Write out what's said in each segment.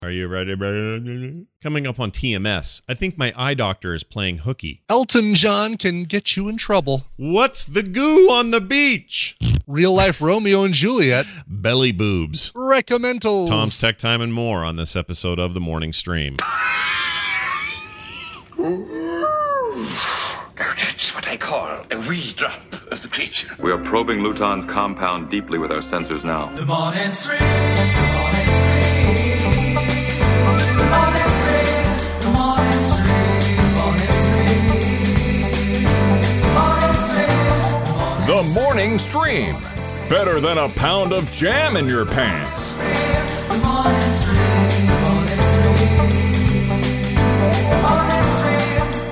Are you ready? Coming up on TMS, I think my eye doctor is playing hooky. Elton John can get you in trouble. What's the goo on the beach? Real life Romeo and Juliet. Belly boobs. Recommendals. Tom's Tech Time and more on this episode of The Morning Stream. That's what I call a wee drop of the creature. We are probing Luton's compound deeply with our sensors now. The Morning Stream, the Morning Stream, the Morning Stream, the Morning Stream, the Morning Stream, the Morning Stream. The Morning Stream. Better than a pound of jam in your pants. The Morning Stream, the Morning Stream, the Morning Stream.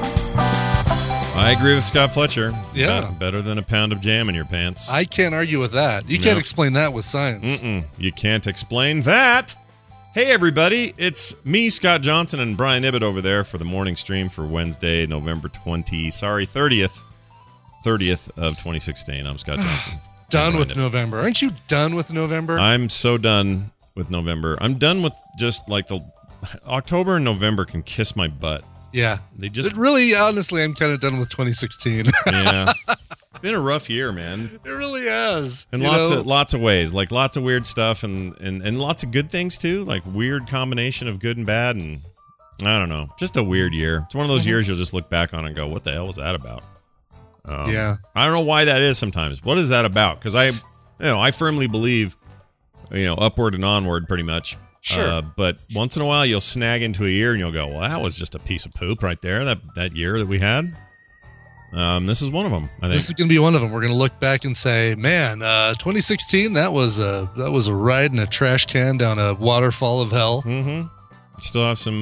I agree with Scott Fletcher. Yeah. Better than a pound of jam in your pants. I can't argue with that. You can't explain that with science. You can't explain that. Hey, everybody. It's me, Scott Johnson, and Brian Ibbett over there for The Morning Stream for Wednesday, November 30th of 2016. I'm Scott Johnson. Done with November. Aren't you done with November? I'm so done with November. I'm done with just like the October and November can kiss my butt. Yeah. They just really, honestly, I'm kind of done with 2016. Yeah. It's been a rough year, man. It really has. In lots of ways. Like lots of weird stuff and lots of good things too. Like weird combination of good and bad, and I don't know. Just a weird year. It's one of those years you'll just look back on and go, what the hell was that about? Yeah. I don't know why that is sometimes. What is that about? Because I firmly believe, upward and onward pretty much. Sure. But once in a while you'll snag into a year and you'll go, well, that was just a piece of poop right there, that year that we had. This is one of them, I think. This is going to be one of them. We're going to look back and say, man, 2016, that was a ride in a trash can down a waterfall of hell. Mm-hmm. Still have some,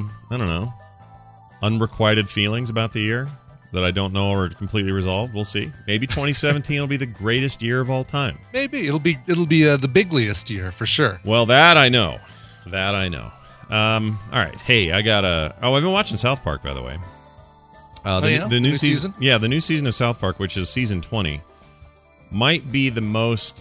unrequited feelings about the year that I don't know are completely resolved. We'll see. Maybe 2017 will be the greatest year of all time. Maybe it'll be the bigliest year for sure. Well, that I know. All right. Hey, I've been watching South Park, by the way. The new season? Yeah, the new season of South Park, which is season 20, might be the most,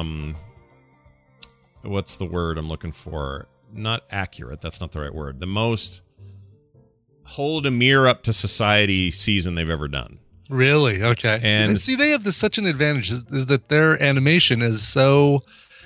what's the word I'm looking for? Not accurate. That's not the right word. The most hold a mirror up to society season they've ever done. Really? Okay. And see, they have such an advantage is that their animation is so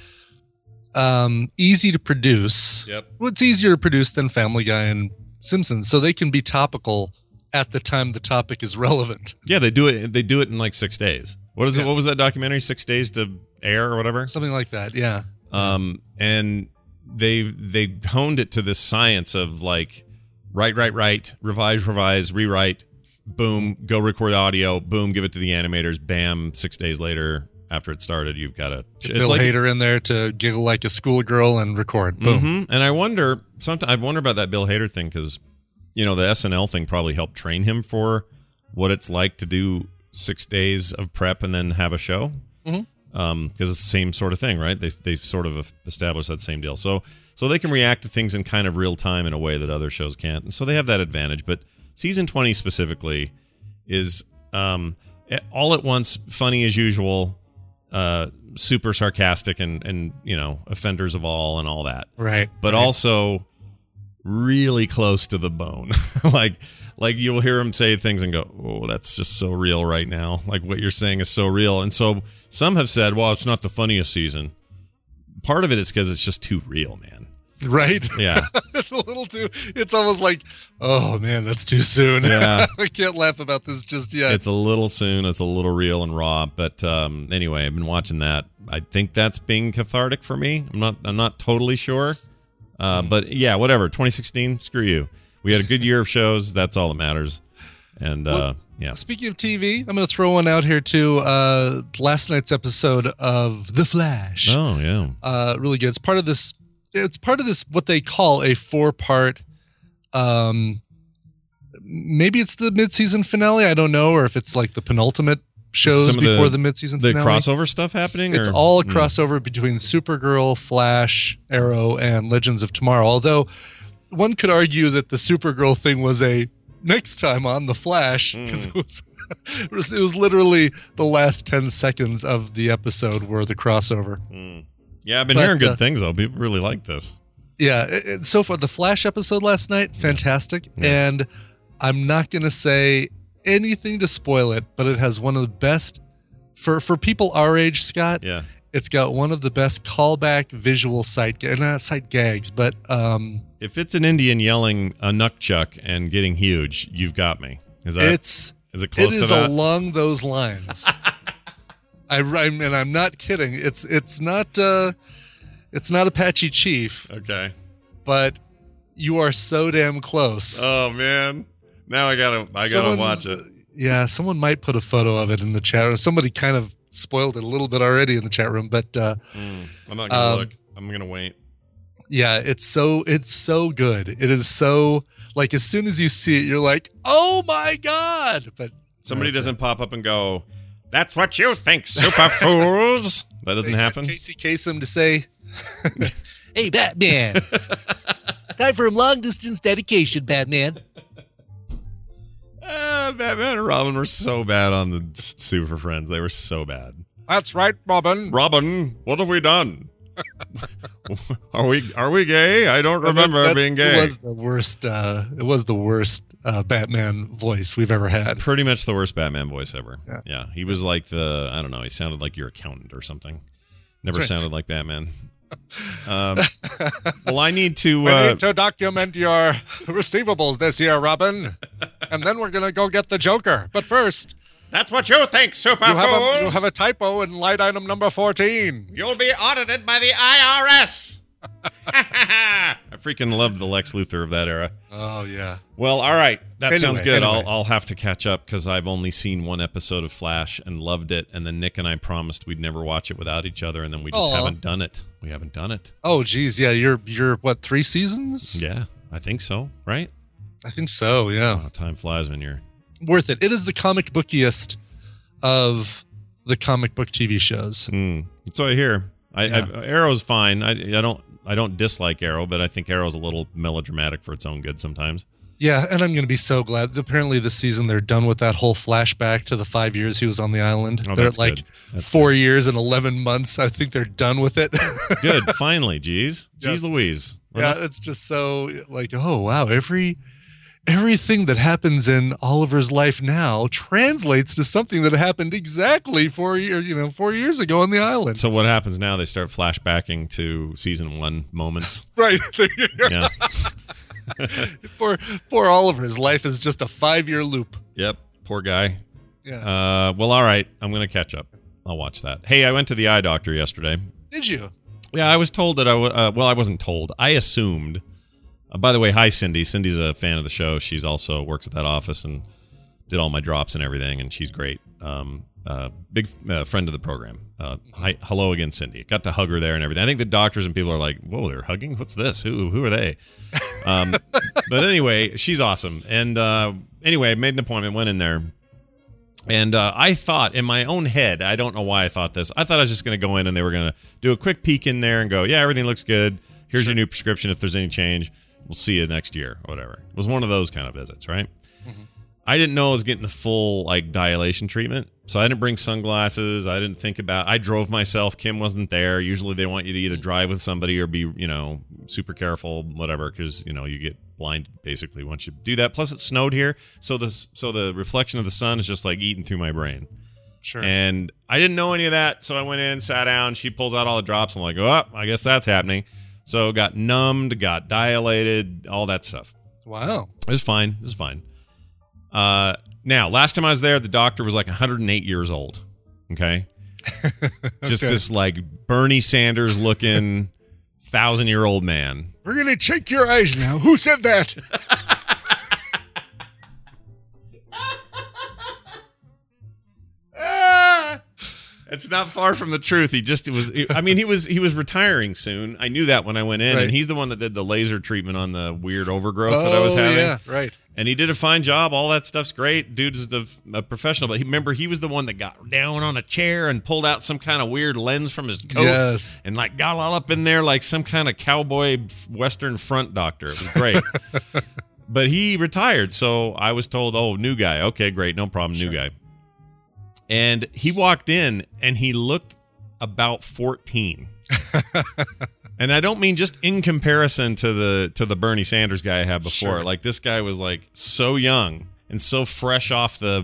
easy to produce. Yep. Well, it's easier to produce than Family Guy and Simpsons, so they can be topical at the time the topic is relevant. Yeah, they do it in like 6 days. What is it? What was that documentary? 6 days to air or whatever? Something like that, yeah. And they honed it to this science of like write, revise, rewrite, boom, go record audio, boom, give it to the animators, bam, 6 days later after it started, you've got a Bill Hader in there to giggle like a schoolgirl and record. Boom. Mm-hmm. And I wonder about that Bill Hader thing because the SNL thing probably helped train him for what it's like to do 6 days of prep and then have a show. Mm-hmm. Because it's the same sort of thing, right? They sort of established that same deal. So they can react to things in kind of real time in a way that other shows can't. And so they have that advantage. But season 20 specifically is all at once funny as usual, super sarcastic and offenders of all and all that. Right. But also really close to the bone. like you'll hear him say things and go, oh, that's just so real right now. Like what you're saying is so real. And so some have said, well, it's not the funniest season. Part of it is because it's just too real, man. Right? Yeah. It's a little too, it's almost like, oh man, that's too soon. Yeah. I can't laugh about this just yet. It's a little soon. It's a little real and raw. But anyway, I've been watching that. I think that's being cathartic for me. I'm not totally sure. But yeah, whatever. 2016, screw you. We had a good year of shows. That's all that matters. And yeah. Speaking of TV, I'm going to throw one out here too. Last night's episode of The Flash. Oh yeah. Really good. It's part of this what they call a 4-part. Maybe it's the mid-season finale. I don't know, or if it's like the penultimate shows before the mid-season finale. The crossover stuff happening? It's all a crossover between Supergirl, Flash, Arrow, and Legends of Tomorrow. Although one could argue that the Supergirl thing was a next time on The Flash, because it was literally the last 10 seconds of the episode were the crossover. Yeah, I've been hearing good things though. People really like this. Yeah, so far the Flash episode last night, fantastic. Yeah. And I'm not going to say anything to spoil it, but it has one of the best for people our age, Scott. Yeah. It's got one of the best callback visual not sight gags, but If it's an Indian yelling a nuckchuck and getting huge, you've got me. Is it close to that? along those lines. I'm not kidding. It's not Apache Chief, Okay. but you are so damn close. Oh man. Now I gotta watch it. Yeah, someone might put a photo of it in the chat room. Somebody kind of spoiled it a little bit already in the chat room, but I'm not gonna look. I'm gonna wait. yeah, it's so good. It is so, like, as soon as you see it, you're like, oh my god! But Somebody that's doesn't pop up and go, "That's what you think, super fools." That doesn't happen. Casey Kasem to say, "Hey, Batman, time for a long distance dedication, Batman." Batman and Robin were so bad on the Super Friends. They were so bad. That's right, Robin. Robin, what have we done? Are we gay? I don't remember being gay. It was the worst Batman voice we've ever had. Pretty much the worst Batman voice ever. Yeah. Yeah, he was like I don't know, he sounded like your accountant or something. Never That's right. sounded like Batman. Well, I need to... We need to document your receivables this year, Robin. And then we're going to go get the Joker. But first, That's what you think, super you fools! have a typo in line item number 14. You'll be audited by the IRS! I freaking loved the Lex Luthor of that era. Oh, yeah. Well, all right. That sounds good. Anyway. I'll have to catch up because I've only seen one episode of Flash and loved it. And then Nick and I promised we'd never watch it without each other, and then we just Aw. haven't done it. We haven't done it. Oh, geez. Yeah, you're what, 3 seasons? Yeah, I think so, right? I think so, yeah. Oh, time flies when you're... Worth it. It is the comic bookiest of the comic book TV shows. That's what I hear. Yeah. Arrow's fine. I don't dislike Arrow, but I think Arrow's a little melodramatic for its own good sometimes. Yeah, and I'm going to be so glad. Apparently this season they're done with that whole flashback to the 5 years he was on the island. Oh, they're that's at like good. That's 4 years and 11 months. I think they're done with it. Good, finally, geez. Yes. Jeez Louise. Yeah, it's just so like, oh wow, everything that happens in Oliver's life now translates to something that happened exactly 4 years ago on the island. So what happens now? They start flashbacking to season 1 moments. Right. Yeah. Poor Oliver's life is just a 5-year loop. Yep. Poor guy. Yeah. Well, all right. I'm going to catch up. I'll watch that. Hey, I went to the eye doctor yesterday. Did you? Yeah, I was told that I wasn't told. I assumed. By the way, hi, Cindy. Cindy's a fan of the show. She's also works at that office and did all my drops and everything, and she's great. Big friend of the program. Hello again, Cindy. Got to hug her there and everything. I think the doctors and people are like, whoa, they're hugging? What's this? Who are they? But anyway, she's awesome. And anyway, I made an appointment, went in there. And I thought in my own head, I don't know why I thought this. I thought I was just going to go in and they were going to do a quick peek in there and go, yeah, everything looks good. Here's your new prescription. If there's any change, we'll see you next year or whatever. It was one of those kind of visits, right? Mm-hmm. I didn't know I was getting the full like dilation treatment. So I didn't bring sunglasses. I didn't think about, I drove myself. Kim wasn't there. Usually they want you to either drive with somebody or be, super careful, whatever, because, you get blind basically once you do that. Plus it snowed here. So the reflection of the sun is just like eating through my brain. Sure. And I didn't know any of that. So I went in, sat down. She pulls out all the drops. I'm like, oh, I guess that's happening. So got numbed, got dilated, all that stuff. Wow. It was fine. This is fine. Now, last time I was there, the doctor was like 108 years old. Okay. Just this like Bernie Sanders looking 1,000-year-old man. We're going to check your eyes now. Who said that? It's not far from the truth. He was retiring soon. I knew that when I went in, Right. and he's the one that did the laser treatment on the weird overgrowth that I was having. Yeah, right. And he did a fine job. All that stuff's great. Dude's a professional. But he was the one that got down on a chair and pulled out some kind of weird lens from his coat. Yes. And like got all up in there like some kind of cowboy Western front doctor. It was great. But he retired. So I was told, oh, new guy. Okay, great. No problem. New guy. And he walked in and he looked about 14. And I don't mean just in comparison to the Bernie Sanders guy I had before. Sure. Like, this guy was like so young and so fresh off the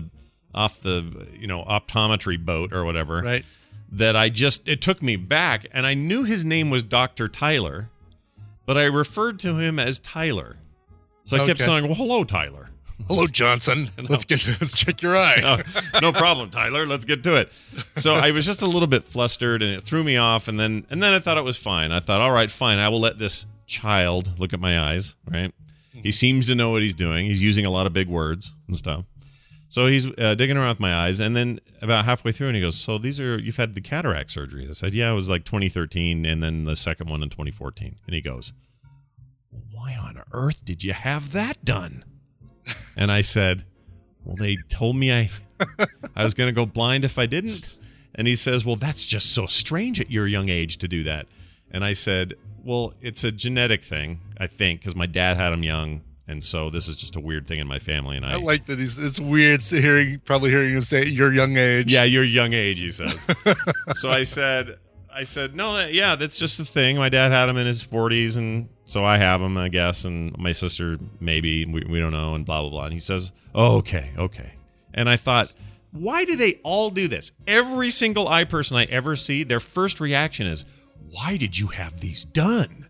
optometry boat or whatever. Right. That it took me back, and I knew his name was Dr. Tyler, but I referred to him as Tyler. So I kept saying, well, hello, Tyler. Hello, Johnson. Let's check your eye. No problem, Tyler. Let's get to it. So I was just a little bit flustered, and it threw me off, and then I thought it was fine. I thought, all right, fine. I will let this child look at my eyes, right? He seems to know what he's doing. He's using a lot of big words and stuff. So he's digging around with my eyes, and then about halfway through, and he goes, so you've had the cataract surgeries. I said, yeah, it was like 2013, and then the second one in 2014. And he goes, why on earth did you have that done? And I said, well, they told me I was going to go blind if I didn't. And he says, well, that's just so strange at your young age to do that. And I said, well, it's a genetic thing, I think, because my dad had him young. And so this is just a weird thing in my family. And I like that it's weird probably hearing him say your young age. Yeah, your young age, he says. So I said, no, yeah, that's just the thing. My dad had him in his 40s, and so I have him, I guess, and my sister maybe, we don't know, and blah, blah, blah. And he says, oh, okay. And I thought, why do they all do this? Every single eye person I ever see, their first reaction is, why did you have these done?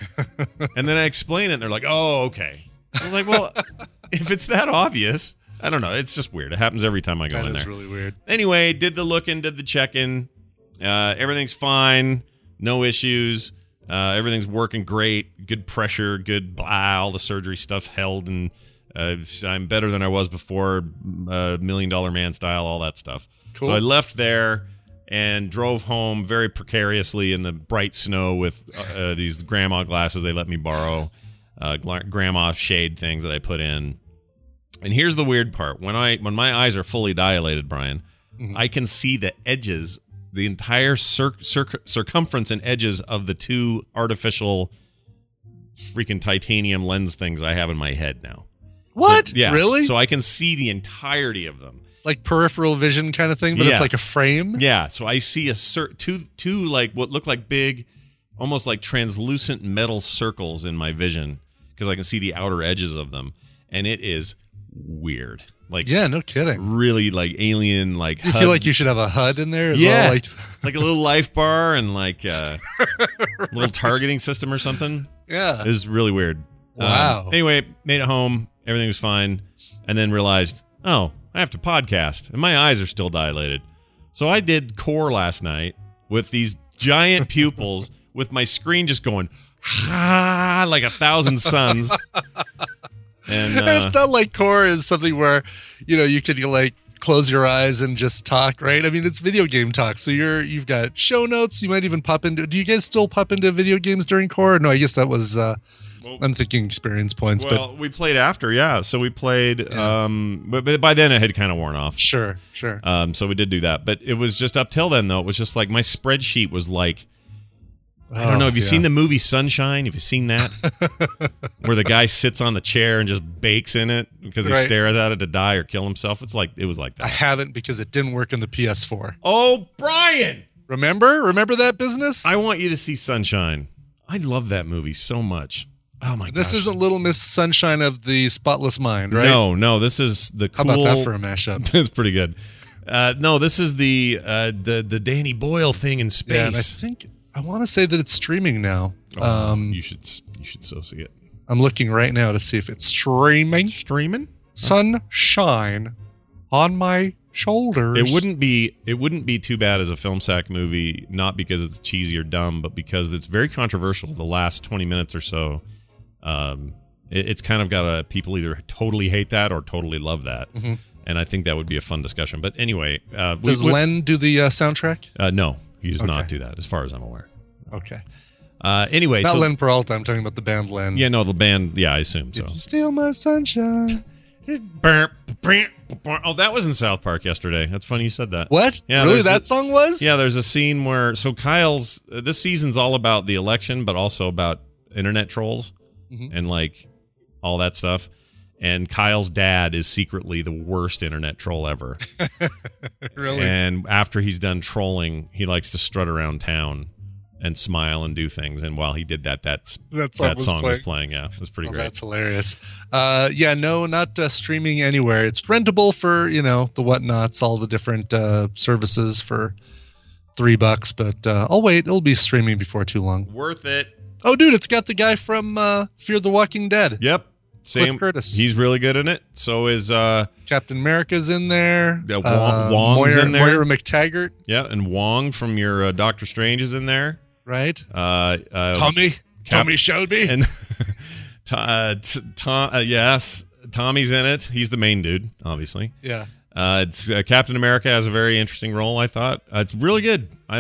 And then I explain it, and they're like, oh, okay. I was like, well, if it's that obvious, I don't know. It's just weird. It happens every time I go in there. That is really weird. Anyway, did the look-in, did the check-in. Everything's fine. No issues. Everything's working great. Good pressure, good blah. All the surgery stuff held, and I'm better than I was before. $1 Million Man style, all that stuff. Cool. So I left there and drove home very precariously in the bright snow with these grandma glasses they let me borrow. Grandma shade things that I put in. And here's the weird part. When my eyes are fully dilated, Brian, I can see the edges, the entire circumference and edges of the two artificial freaking titanium lens things I have in my head now. What? So, yeah. Really? So I can see the entirety of them. Like peripheral vision kind of thing, but it's like a frame? Yeah. So I see two like what look like big, almost like translucent metal circles in my vision, because I can see the outer edges of them, and it is weird. Like, yeah, no kidding. Really, like alien, like you HUD. feel like you should have a HUD in there as yeah, well, like a little life bar and like a little targeting system or something. Yeah, it was really weird. Wow. Anyway, made it home. Everything was fine, and then realized, oh, I have to podcast, and my eyes are still dilated. So I did core last night with these giant pupils, with my screen just going like 1,000 suns. And it's not like core is something where you could like close your eyes and just talk, right? I mean, it's video game talk, so you've got show notes. You might even pop into. Do you guys still pop into video games during core? No, I guess that was. I'm thinking experience points. Well, we played after, yeah. So we played, but by then it had kind of worn off. Sure. So we did do that, but it was just up till then though. It was just like my spreadsheet was like. I don't know. Have you seen the movie Sunshine? Have you seen that? Where the guy sits on the chair and just bakes in it because he stares at it to die or kill himself. It was like that. I haven't, because it didn't work in the PS4. Oh, Brian! Remember that business? I want you to see Sunshine. I love that movie so much. Oh my gosh. This isn't Little Miss Sunshine of the Spotless Mind, right? No. This is the cool. How about that for a mashup? It's pretty good. No, this is the Danny Boyle thing in space. Yeah, and I want to say that it's streaming now. You should so see it. I'm looking right now to see if it's streaming. Sunshine on my shoulders. It wouldn't be too bad as a film sack movie, not because it's cheesy or dumb, but because it's very controversial. The last 20 minutes or so, it's kind of got people either totally hate that or totally love that. Mm-hmm. And I think that would be a fun discussion. But anyway, does Len do the soundtrack? No. He does not do that, as far as I'm aware. Okay. Anyway, not Len Peralta. I'm talking about the band Len. Yeah, no, the band. Yeah, I assume so. If you steal my sunshine. Oh, that was in South Park yesterday. That's funny you said that. What? Yeah, really? That song was? Yeah, there's a scene where Kyle's. This season's all about the election, but also about internet trolls and like all that stuff. And Kyle's dad is secretly the worst internet troll ever. Really? And after he's done trolling, he likes to strut around town and smile and do things. And while he did that, that song song was was playing. Yeah, it was pretty great. That's hilarious. No, not streaming anywhere. It's rentable for, the whatnots, all the different services for $3, but I'll wait. It'll be streaming before too long. Worth it. Oh, dude, it's got the guy from Fear the Walking Dead. Yep. Cliff Curtis. He's really good in it. So is Captain America's in there. Wong's in there. Moira McTaggart. Yeah, and Wong from your Doctor Strange is in there. Right. Tommy Shelby. And yes, Tommy's in it. He's the main dude, obviously. Yeah. It's Captain America has a very interesting role. I thought it's really good. I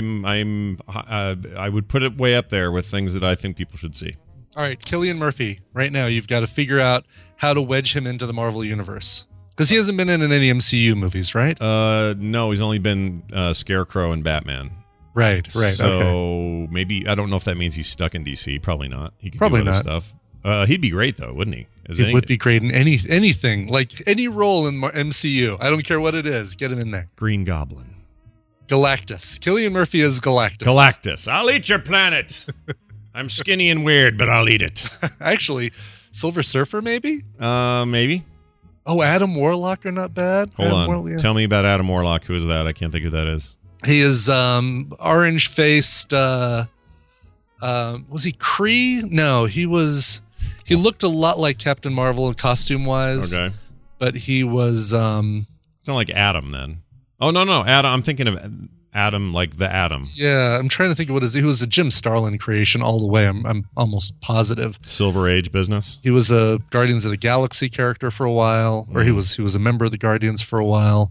would put it way up there with things that I think people should see. All right, Cillian Murphy. Right now, you've got to figure out how to wedge him into the Marvel universe because he hasn't been in any MCU movies, right? No, he's only been Scarecrow and Batman. Right. So maybe I don't know if that means he's stuck in DC. Probably not. He could Probably do other not. stuff. He'd be great though, wouldn't he? He would be great in anything, like any role in MCU. I don't care what it is. Get him in there. Green Goblin. Galactus. Cillian Murphy is Galactus. Galactus. I'll eat your planet. I'm skinny and weird, but I'll eat it. Actually, Silver Surfer, maybe? Maybe. Oh, Adam Warlock are not bad. Hold Adam on. Warlock, yeah. Tell me about Adam Warlock. Who is that? I can't think who that is. He is orange-faced. Was he Kree? No, he was. He looked a lot like Captain Marvel costume-wise. Okay. But he was. It's not like Adam then. Oh no, Adam. I'm thinking of Adam, like the Atom. Yeah, I'm trying to think of what he was a Jim Starlin creation all the way. I'm almost positive. Silver Age business. He was a Guardians of the Galaxy character for a while, or he was a member of the Guardians for a while.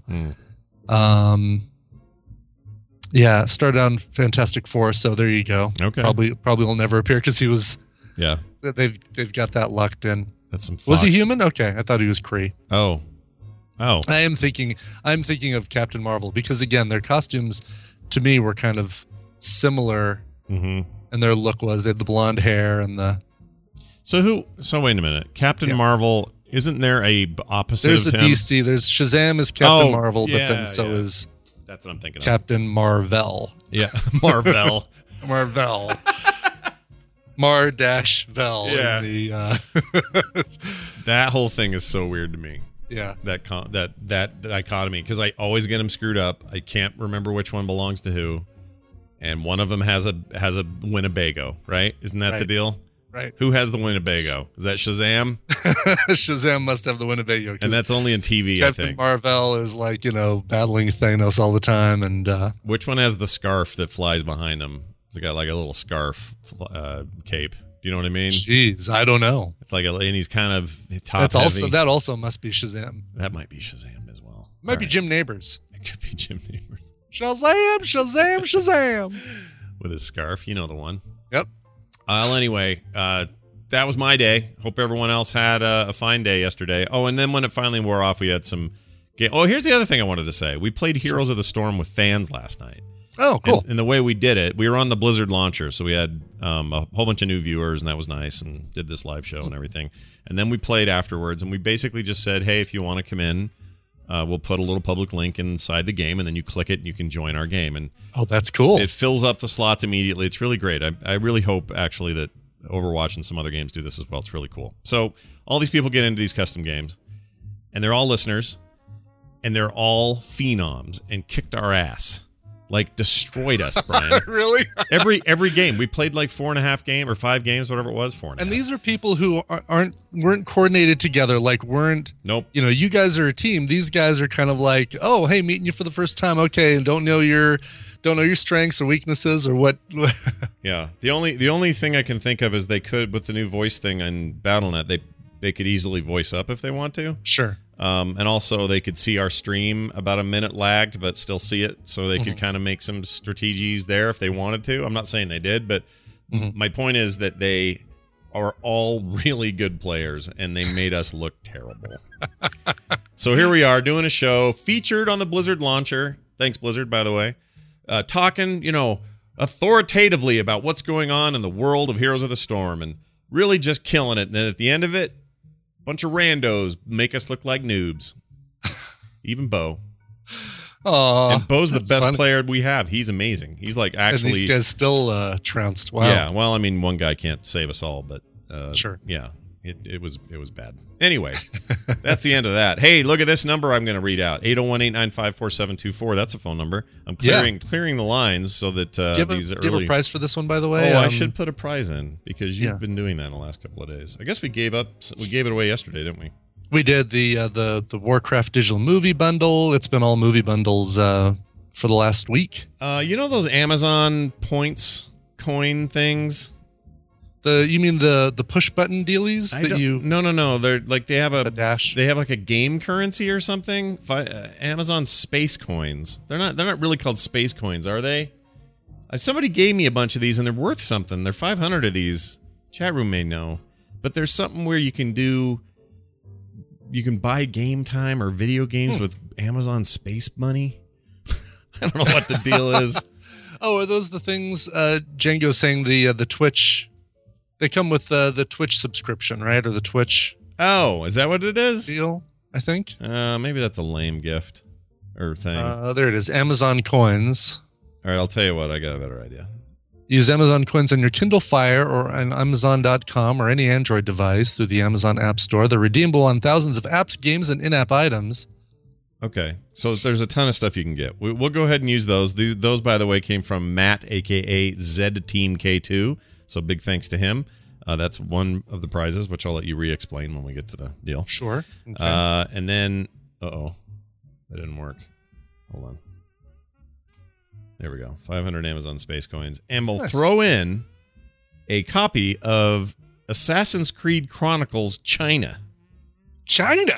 Yeah, started on Fantastic Four, so there you go. Okay. Probably will never appear because he was. Yeah. They've got that locked in. That's some. Fox. Was he human? Okay, I thought he was Kree. Oh. I'm thinking of Captain Marvel because again, their costumes to me were kind of similar, and their look was they had the blonde hair and the. So wait a minute, Captain Marvel. Isn't there a opposite? There's of a him? DC. There's Shazam is Captain Marvel, but then so is. That's what I'm thinking. Captain Marvel. Yeah, Marvel. Marvel. Mar-Vel. Yeah. That whole thing is so weird to me. Yeah. That dichotomy, because I always get them screwed up. I can't remember which one belongs to who, and one of them has a Winnebago, right? Isn't that the deal? Right. Who has the Winnebago? Is that Shazam? Shazam must have the Winnebago. And that's only in TV, Captain I think. Marvel is like, battling Thanos all the time. And which one has the scarf that flies behind him? It's got like a little scarf cape. Do you know what I mean? Jeez, I don't know. It's like and he's kind of top heavy. That also must be Shazam. That might be Shazam as well. It might be Jim Neighbors. It could be Jim Neighbors. Shazam. With his scarf. You know the one. Yep. Well, anyway, that was my day. Hope everyone else had a fine day yesterday. Oh, and then when it finally wore off, we had some game. Oh, here's the other thing I wanted to say. We played Heroes of the Storm with fans last night. Oh, cool. And the way we did it, we were on the Blizzard launcher, so we had a whole bunch of new viewers, and that was nice, and did this live show and everything. And then we played afterwards, and we basically just said, hey, if you want to come in, we'll put a little public link inside the game, and then you click it, and you can join our game. And oh, that's cool. It fills up the slots immediately. It's really great. I really hope, actually, that Overwatch and some other games do this as well. It's really cool. So all these people get into these custom games, and they're all listeners, and they're all phenoms, and kicked our ass. Like destroyed us, Brian. Really? every game we played like 4.5 games or 5 games, whatever it was. 4.5. And these are people who weren't coordinated together. Like weren't. Nope. You guys are a team. These guys are kind of like, oh, hey, meeting you for the first time. Okay, and don't know your strengths or weaknesses or what. Yeah. The only thing I can think of is they could, with the new voice thing on Battle.net, they could easily voice up if they want to. Sure. And also they could see our stream about a minute lagged, but still see it. So they could kind of make some strategies there if they wanted to. I'm not saying they did, but my point is that they are all really good players and they made us look terrible. So here we are doing a show featured on the Blizzard launcher. Thanks, Blizzard, by the way. Talking, authoritatively about what's going on in the world of Heroes of the Storm and really just killing it. And then at the end of it, bunch of randos make us look like noobs. Even Bo. Aw, And Bo's the that's best fun. player we have. He's amazing. He's like And actually. these guys still trounced. Wow. Yeah. Well, I mean, one guy can't save us all, but Sure. Yeah. It was bad. Anyway, that's the end of that. Hey, look at this number I'm going to read out. 801-895-4724. That's a phone number. I'm clearing the lines so that Do you have these do you have early. a prize for this one, by the way? Oh, I should put a prize in because you've yeah. been doing that in the last couple of days. I guess we gave it away yesterday, didn't we? We did the Warcraft digital movie bundle. It's been all movie bundles for the last week. You know those Amazon points coin things? You mean the push button dealies No. They're like they have The dash? They have like a game currency or something. Amazon space coins. They're not really called space coins, are they? Somebody gave me a bunch of these and they're worth something. They're 500 of these. Chat room may know, but there's something where you can buy game time or video games with Amazon space money. I don't know what the deal is. Oh, are those the things Django's saying the Twitch? They come with the Twitch subscription, right? Or the Twitch Oh, is that what it is? deal, I think. Maybe that's a lame gift or thing. There it is. Amazon coins. All right, I'll tell you what. I got a better idea. Use Amazon coins on your Kindle Fire or on Amazon.com or any Android device through the Amazon App Store. They're redeemable on thousands of apps, games, and in-app items. Okay, so there's a ton of stuff you can get. We'll go ahead and use those. Those, by the way, came from Matt, a.k.a. ZTeamK2. So big thanks to him. That's one of the prizes, which I'll let you re-explain when we get to the deal. Sure. Okay. And then, that didn't work. Hold on. There we go. 500 Amazon Space Coins. And we'll throw in a copy of Assassin's Creed Chronicles China. China.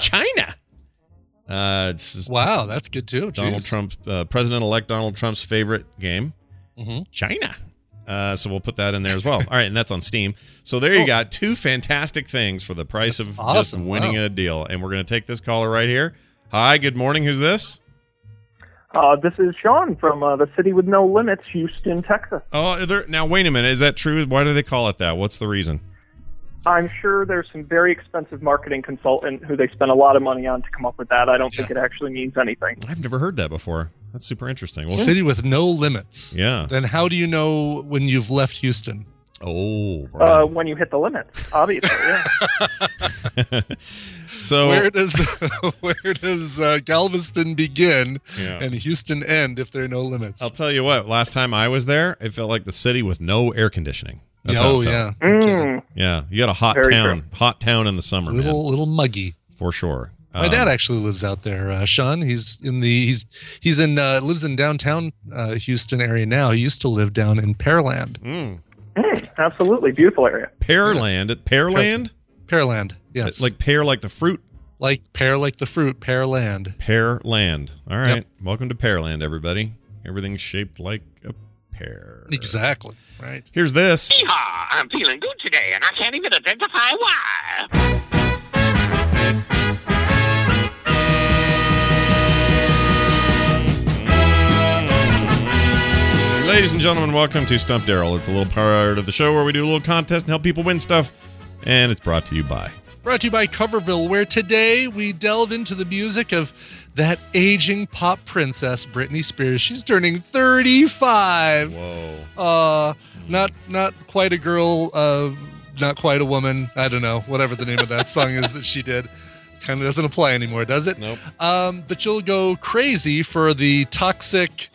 Wow, that's good too. Donald Trump, President-elect Donald Trump's favorite game, China. So we'll put that in there as well. All right, and that's on Steam. So there you got two fantastic things for the price of just winning a deal. And we're going to take this caller right here. Hi, good morning. Who's this? This is Sean from the city with no limits, Houston, Texas. Oh, now wait a minute. Is that true? Why do they call it that? What's the reason? I'm sure there's some very expensive marketing consultant who they spent a lot of money on to come up with that. I don't think it actually means anything. I've never heard that before. That's super interesting. Well, City with no limits. Yeah. Then how do you know when you've left Houston? Oh, right. When you hit the limits, obviously. Yeah. So where does Galveston begin and Houston end if there are no limits? I'll tell you what. Last time I was there, it felt like the city with no air conditioning. That's how it felt. Yeah. You got a hot town in the summer, little muggy for sure. My dad actually lives out there, Sean. Lives in downtown Houston area now. He used to live down in Pearland. Absolutely beautiful area. Pearland. Pearland. Yes. Like pear, like the fruit. Like pear, like the fruit. Pearland. Pearland. All right. Yep. Welcome to Pearland, everybody. Everything's shaped like a pear. Exactly. Right. Here's this. Yeehaw! I'm feeling good today, and I can't even identify why. Ladies and gentlemen, welcome to Stump Daryl. It's a little part of the show where we do a little contest and help people win stuff, and it's brought to you by Coverville, where today we delve into the music of that aging pop princess, Britney Spears. She's turning 35. Whoa. Not quite a girl, not quite a woman. I don't know, whatever the name of that song is that she did. Kind of doesn't apply anymore, does it? Nope. But you'll go crazy for the toxic...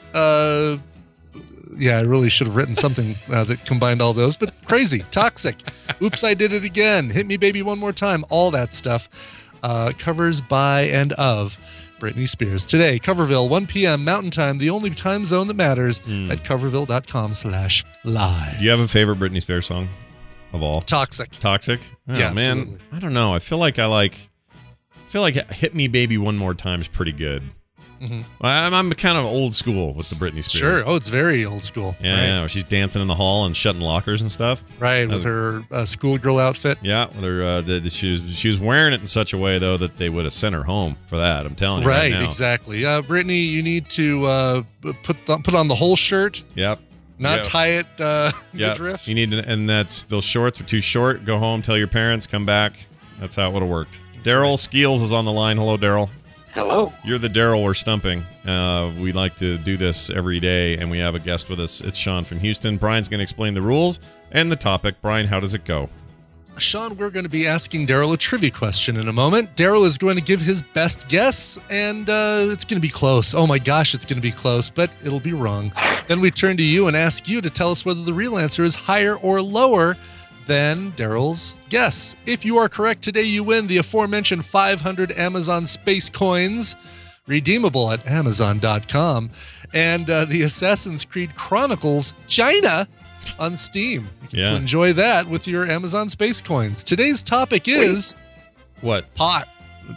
I really should have written something that combined all those, but crazy, toxic. Oops, I did it again. Hit me, baby, one more time. All that stuff. Covers by and of Britney Spears. Today, Coverville, 1 p.m. Mountain Time, the only time zone that matters, at coverville.com/live. Do you have a favorite Britney Spears song of all? Toxic. Toxic? Oh, Yeah, man. absolutely. I don't know. I feel like Hit Me Baby One More Time is pretty good. Mm-hmm. I'm kind of old school with the Britney Spears. Sure. Oh, it's very old school. Yeah, where she's dancing in the hall and shutting lockers and stuff. Right, with her schoolgirl outfit. Yeah, with her, she was wearing it in such a way, though, that they would have sent her home for that. I'm telling you right now. Exactly. Brittany, you need to put on the whole shirt. Yep. Not tie it midriff. You need to, and those shorts are too short. Go home, tell your parents, come back. That's how it would have worked. Daryl Skeels is on the line. Hello, Daryl. Hello. You're the Daryl we're stumping. We like to do this every day, and we have a guest with us. It's Sean from Houston. Brian's going to explain the rules and the topic. Brian, how does it go? Sean, we're going to be asking Daryl a trivia question in a moment. Daryl is going to give his best guess, and it's going to be close. Oh my gosh, it's going to be close, but it'll be wrong. Then we turn to you and ask you to tell us whether the real answer is higher or lower than Daryl's guess. If you are correct today, you win the aforementioned 500 Amazon Space Coins, redeemable at Amazon.com, and the Assassin's Creed Chronicles China on Steam. You can enjoy that with your Amazon Space Coins. Today's topic is... What? Pot.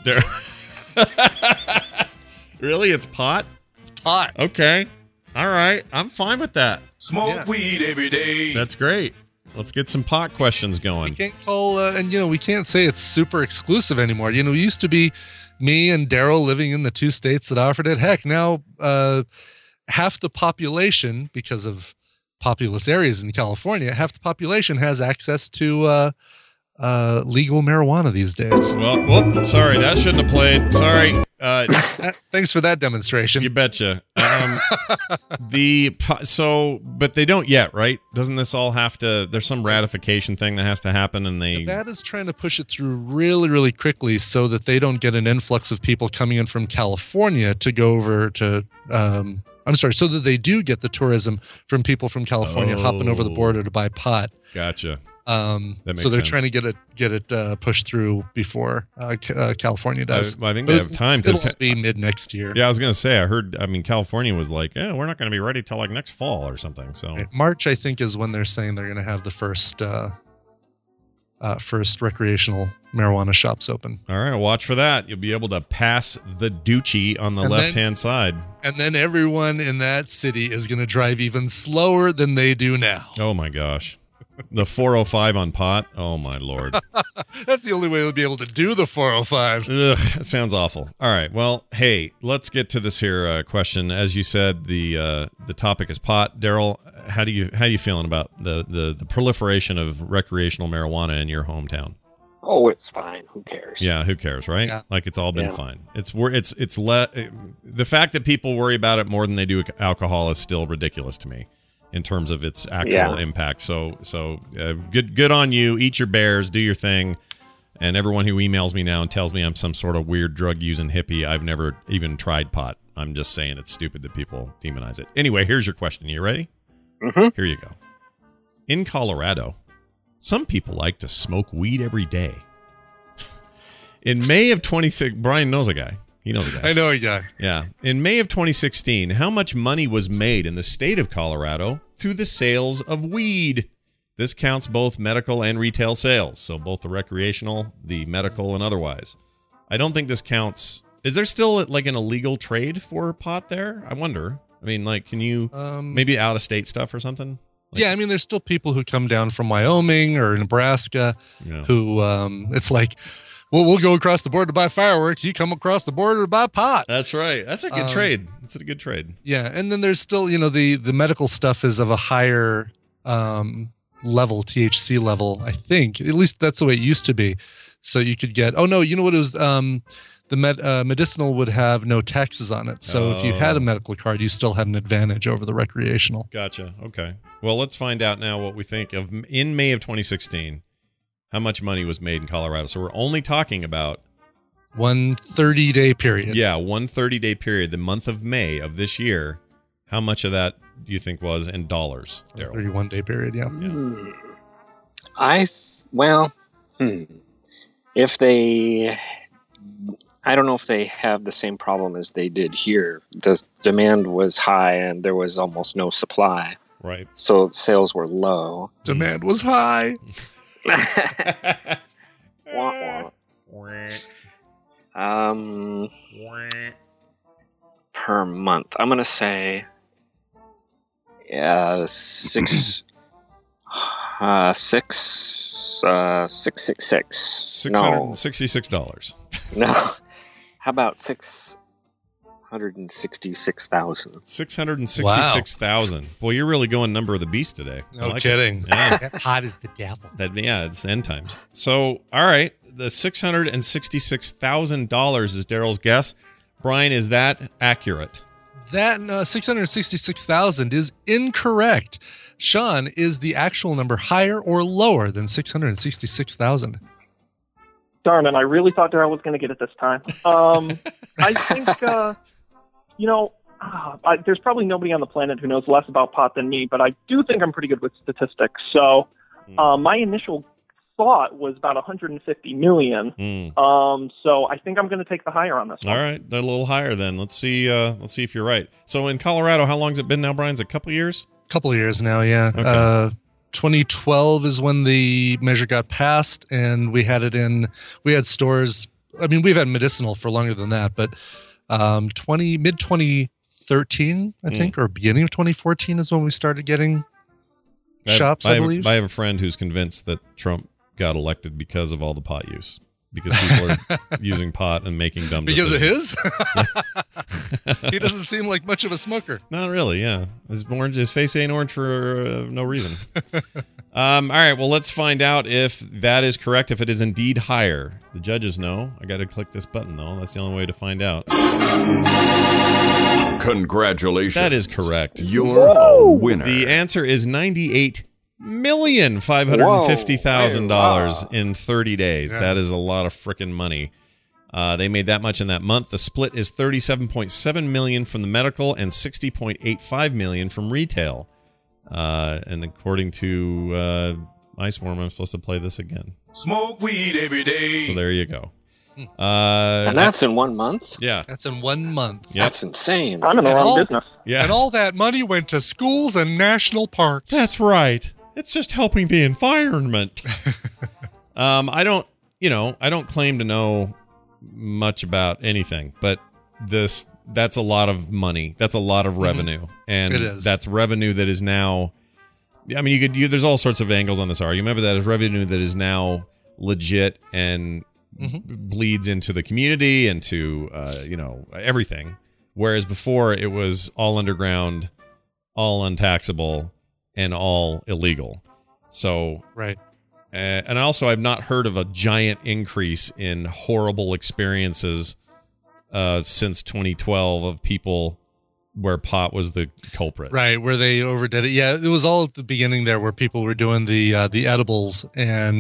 Really? It's pot? It's pot. Okay. All right. I'm fine with that. Smoke weed every day. That's great. Let's get some pot questions We going. can't call, and we can't say it's super exclusive anymore. It used to be me and Daryl living in the two states that offered it. Heck, now half the population, because of populous areas in California, half the population has access to legal marijuana these days. Well, whoop, sorry, that shouldn't have played. Sorry. Thanks for that demonstration. You betcha. But they don't yet, right? Doesn't this all have to? There's some ratification thing that has to happen, and that is trying to push it through really, really quickly so that they don't get an influx of people coming in from California to go over to. So that they do get the tourism from people from California hopping over the border to buy pot. Gotcha. That makes so they're sense. Trying to get it pushed through before California does. I think they have time. It'll be mid next year. Yeah, I was going to say. California was like, we're not going to be ready till like next fall or something. So March, I think, is when they're saying they're going to have the first recreational marijuana shops open. All right, watch for that. You'll be able to pass the Doochie on the left-hand side. And then everyone in that city is going to drive even slower than they do now. Oh, my gosh. The 405 on pot? Oh, my Lord. That's the only way they'll be able to do the 405. Ugh, that sounds awful. All right, well, hey, let's get to this here question. As you said, the topic is pot. Daryl, how do you feeling about the proliferation of recreational marijuana in your hometown? Oh, it's fine. Who cares? Yeah, who cares, right? Yeah. Like it's all been fine. The fact that people worry about it more than they do alcohol is still ridiculous to me in terms of its actual impact. So good on you. Eat your bears, do your thing. And everyone who emails me now and tells me I'm some sort of weird drug using hippie, I've never even tried pot. I'm just saying it's stupid that people demonize it. Anyway, here's your question. You ready? Mm-hmm. Here you go. In Colorado, some people like to smoke weed every day. In May of 2016, Brian knows a guy. He knows a guy. I know a guy. Yeah. In May of 2016, how much money was made in the state of Colorado through the sales of weed? This counts both medical and retail sales, so both the recreational, the medical, and otherwise. I don't think this counts. Is there still like an illegal trade for pot there? I wonder. I mean, like, can you maybe out-of-state stuff or something? Like, yeah, I mean, there's still people who come down from Wyoming or Nebraska who it's like, well, we'll go across the border to buy fireworks. You come across the border to buy pot. That's right. That's a good trade. It's a good trade. Yeah, and then there's still, the medical stuff is of a higher level, THC level, I think. At least that's the way it used to be. So you could get, what it was, the medicinal would have no taxes on it. So if you had a medical card, you still had an advantage over the recreational. Gotcha. Okay. Well, let's find out now what we think of in May of 2016. How much money was made in Colorado? So we're only talking about 1 30-day period. Yeah, 1 30-day period, the month of May of this year. How much of that do you think was in dollars, Daryl? 31-day period, yeah. If they... I don't know if they have the same problem as they did here. The demand was high and there was almost no supply. Right. So sales were low. Demand was high. Per month, I'm gonna say, $666. $666. No. How about 666,000? 666,000. Boy, you're really going number of the beast today. No kidding. Yeah. Hot as the devil. It's end times. So, all right, the $666,000 is Daryl's guess. Brian, is that accurate? That 666,000 is incorrect. Sean, is the actual number higher or lower than 666,000? Darn it, I really thought Daryl was going to get it this time. I think, there's probably nobody on the planet who knows less about pot than me, but I do think I'm pretty good with statistics. So my initial thought was about 150 million. So I think I'm going to take the higher on this one. All right, a little higher then. Let's see if you're right. So in Colorado, how long has it been now, Brian? Is it a couple of years? Couple of years now, yeah. Okay. 2012 is when the measure got passed, and we had stores. I mean, we've had medicinal for longer than that, but mid 2013, I think, or beginning of 2014 is when we started getting shops, I believe. I have a friend who's convinced that Trump got elected because of all the pot use. Because people are using pot and making dumb decisions. Because of his? He doesn't seem like much of a smoker. Not really, yeah. His face ain't orange for no reason. All right, well, let's find out if that is correct, if it is indeed higher. The judges know. I got to click this button, though. That's the only way to find out. Congratulations. That is correct. You're a winner. The answer is $98,550,000 in 30 days. Yeah. That is a lot of frickin' money. They made that much in that month. The split is $37.7 million from the medical and $60.85 million from retail. And according to Iceworm, I'm supposed to play this again. Smoke weed every day. So there you go. And that's in 1 month? Yeah. That's in 1 month. Yep. That's insane. I'm in the wrong business. Yeah. And all that money went to schools and national parks. That's right. It's just helping the environment. I don't claim to know much about anything, but that's a lot of money. That's a lot of revenue. And It is. That's revenue that is now, I mean, there's all sorts of angles on this argument, but that is revenue that is now legit and bleeds into the community and to, everything. Whereas before it was all underground, all untaxable, and all illegal. So, right. And also, I've not heard of a giant increase in horrible experiences since 2012 of people where pot was the culprit. Right, where they overdid it. Yeah, it was all at the beginning there where people were doing the edibles and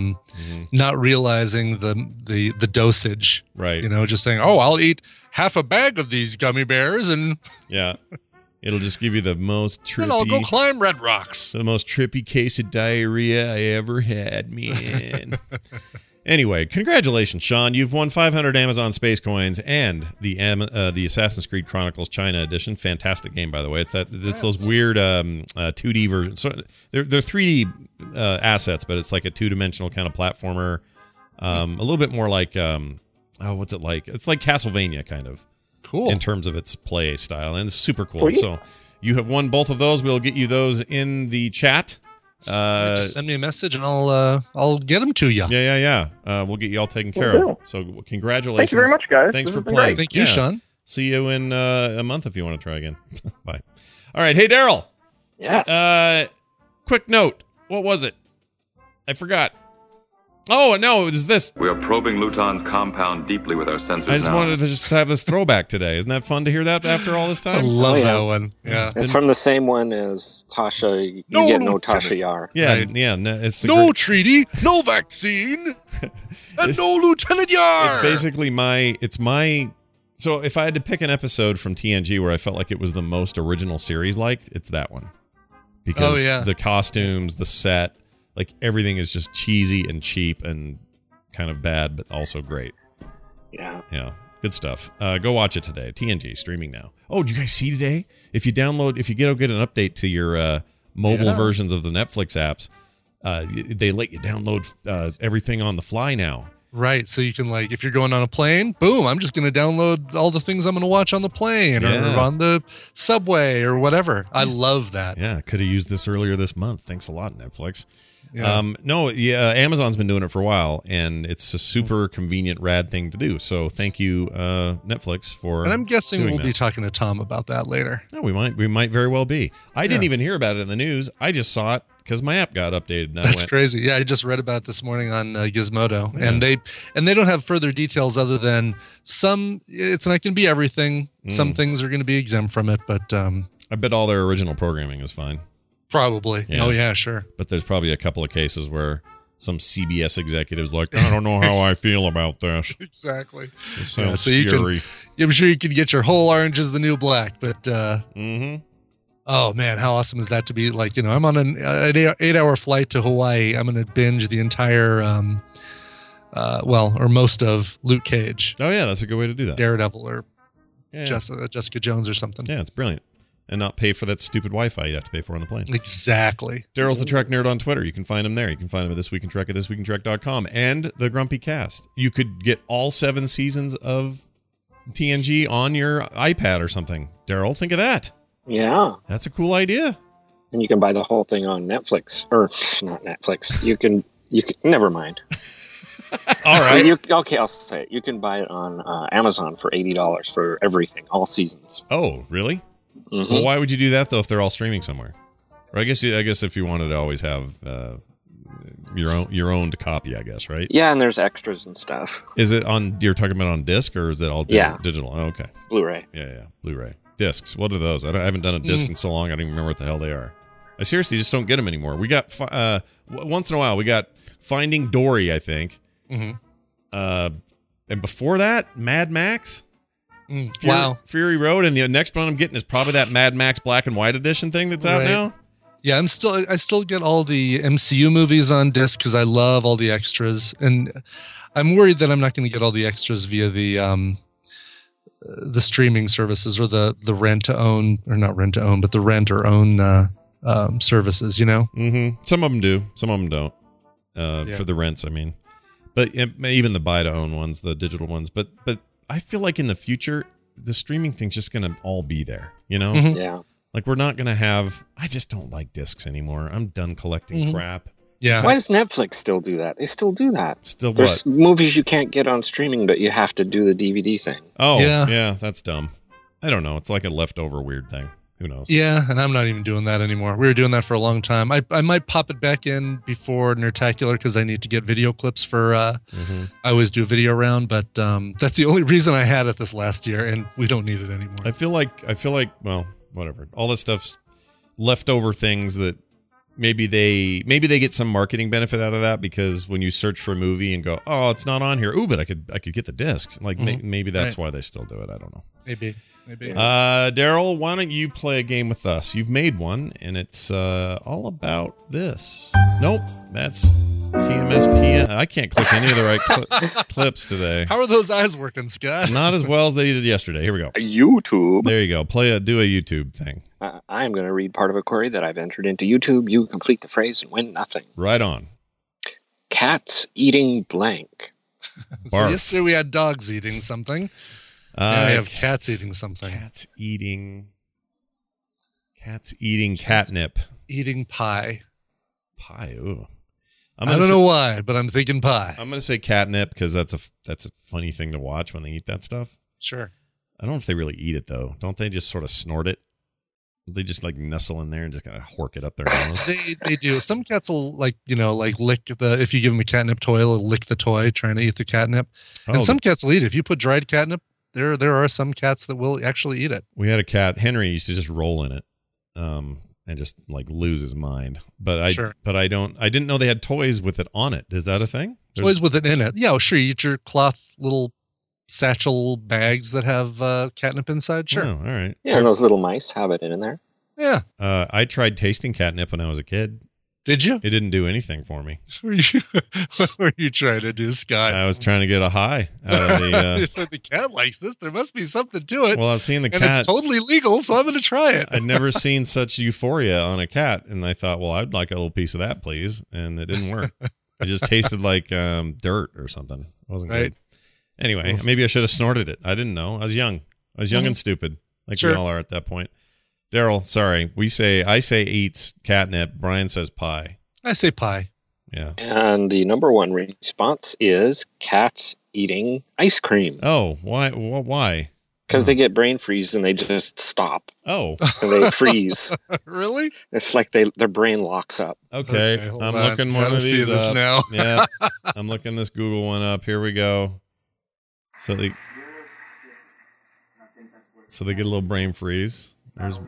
not realizing the dosage. Right. Just saying, "Oh, I'll eat half a bag of these gummy bears and Yeah. It'll just give you the most trippy... then I'll go climb Red Rocks." The most trippy case of diarrhea I ever had, man. Anyway, congratulations, Sean. You've won 500 Amazon Space Coins and the Assassin's Creed Chronicles China Edition. Fantastic game, by the way. It's those weird 2D versions. So they're 3D assets, but it's like a two-dimensional kind of platformer. A little bit more like... what's it like? It's like Castlevania, kind of. Cool. In terms of its play style, and it's super cool. Sweet. So you have won both of those. We'll get you those in the chat. Just send me a message and I'll get them to you. Yeah. We'll get you all taken care Will of. So congratulations. Thank you very much, guys. Thanks This for has been playing. great. Thank you, Sean. See you in a month if you want to try again. Bye. All right. Hey, Daryl. Yes. Quick note. What was it? I forgot. Oh, no, it was this. We are probing Luton's compound deeply with our sensors I just now. wanted to just have this throwback today. Isn't that fun to hear that after all this I time? love Oh, yeah. that one. Yeah. It's from the same one as Tasha. You No, get no Lieutenant. Tasha Yar. Yeah, Right. yeah. No, it's a No great- treaty, no vaccine, and no Lieutenant Yar. It's basically my. So if I had to pick an episode from TNG where I felt like it was the most original series, it's that one, because the costumes, the set, like everything is just cheesy and cheap and kind of bad, but also great. Yeah. Yeah, good stuff. Go watch it today. TNG streaming now. Oh, did you guys see today? If you get an update to your mobile versions of the Netflix apps, they let you download everything on the fly now. Right, so you can if you're going on a plane, boom, I'm just going to download all the things I'm going to watch on the plane or on the subway or whatever. I love that. Yeah, could have used this earlier this month. Thanks a lot, Netflix. Yeah. Amazon's been doing it for a while, and it's a super convenient, rad thing to do. So thank you, Netflix, for. And I'm guessing doing we'll be that. talking to Tom about that later. No, we might very well be. I didn't even hear about it in the news. I just saw it because my app got updated. And I That's went, crazy. Yeah, I just read about it this morning on Gizmodo, and they don't have further details other than it's not going to be everything. Some things are going to be exempt from it, but I bet all their original programming is fine. probably. Yeah. Oh yeah, sure. But there's probably a couple of cases where some CBS executives like, I don't know how I feel about this. Exactly. It sounds so you scary. I'm sure you could get your whole Orange is the New Black, but Mm-hmm. oh man, how awesome is that to be like, I'm on an 8-hour flight to Hawaii. I'm going to binge the entire, or most of Luke Cage, Oh, yeah, that's a good way to do that. Daredevil, or Yeah. Jessica Jones or something. Yeah, it's brilliant. And not pay for that stupid Wi-Fi you'd have to pay for on the plane. Exactly. Daryl's the Trek Nerd on Twitter. You can find him there. You can find him at This Week in Trek at thisweekintrek.com. And the Grumpy Cast. You could get all 7 seasons of TNG on your iPad or something. Daryl, think of that. Yeah. That's a cool idea. And you can buy the whole thing on Netflix. Or, not Netflix. You can never mind. All right. Okay, I'll say it. You can buy it on Amazon for $80 for everything, all seasons. Oh, really? Mhm. Well, why would you do that, though, if they're all streaming somewhere? Or I guess if you wanted to always have your own copy, I guess, right? Yeah, and there's extras and stuff. Is it on, you're talking about on disc, or is it all digital? Oh, okay. Blu-ray. Yeah. Blu-ray. Discs. What are those? I haven't done a disc in so long, I don't even remember what the hell they are. I seriously just don't get them anymore. We got, once in a while, we got Finding Dory, I think. Mm-hmm. And before that, Mad Max. Fury Road, and the next one I'm getting is probably that Mad Max Black and White edition thing that's out Right. now. Yeah, I still get all the MCU movies on disc because I love all the extras, and I'm worried that I'm not going to get all the extras via the streaming services or the rent to own, or not rent to own, but the rent or own services. Mm-hmm. Some of them do, some of them don't. For the rents, I mean, but even the buy to own ones, the digital ones. But I feel like in the future, the streaming thing's just going to all be there. Mhm. Yeah. Like we're not going to have. I just don't like discs anymore. I'm done collecting crap. Yeah. Why does Netflix still do that? They still do that. Still There's what? movies you can't get on streaming, but you have to do the DVD thing. Oh, Yeah. yeah, that's dumb. I don't know. It's like a leftover weird thing. Who knows? Yeah, and I'm not even doing that anymore. We were doing that for a long time. I might pop it back in before Nerdtacular because I need to get video clips for. I always do a video round, but that's the only reason I had it this last year, and we don't need it anymore. I feel like well, whatever. All this stuff's leftover things that maybe they get some marketing benefit out of that, because when you search for a movie and go, oh, it's not on here. Ooh, but I could get the disc. Like maybe that's why they still do it. I don't know. Maybe. Daryl, why don't you play a game with us? You've made one, and it's all about this. Nope, that's TMSPN. I can't click any of the right clips today. How are those eyes working, Scott? Not as well as they did yesterday. Here we go. YouTube. There you go. Do a YouTube thing. I am going to read part of a query that I've entered into YouTube. You complete the phrase and win nothing. Right on. Cats eating blank. So Barf. yesterday we had dogs eating something. Now we have cats eating something. Cats eating catnip. Eating pie. Pie. Ooh. I don't know why, but I'm thinking pie. I'm going to say catnip because that's a funny thing to watch when they eat that stuff. Sure. I don't know if they really eat it though. Don't they just sort of snort it? They just like nestle in there and just kind of hork it up their nose. They do. Some cats will lick if you give them a catnip toy, they'll lick the toy trying to eat the catnip. And some cats will eat it. If you put dried catnip, there are some cats that will actually eat it. We had a cat. Henry used to just roll in it, and just like lose his mind. But I didn't know they had toys with it on it. Is that a thing? Toys with it in it. Yeah, sure. You eat your cloth little satchel bags that have catnip inside. Sure. Oh, all right. Yeah, and those little mice have it in there. Yeah. I tried tasting catnip when I was a kid. Did you? It didn't do anything for me. What were you trying to do, Scott? I was trying to get a high out of the. If the cat likes this, there must be something to it. Well, I've seen the cat. And it's totally legal, so I'm going to try it. I'd never seen such euphoria on a cat, and I thought, well, I'd like a little piece of that, please. And it didn't work. It just tasted like dirt or something. It wasn't Right. good. Anyway, maybe I should have snorted it. I didn't know. I was young. And stupid, like we all are at that point. Daryl, sorry. I say eats catnip. Brian says pie. I say pie. Yeah. And the number one response is cats eating ice cream. Oh, why? Why? Because they get brain freeze and they just stop Oh, and they freeze. Really? It's like their brain locks up. okay. hold I'm on. looking one Gotta of see these this up. now. Yeah, I'm looking this Google one up. Here we go. So they get a little brain freeze. Look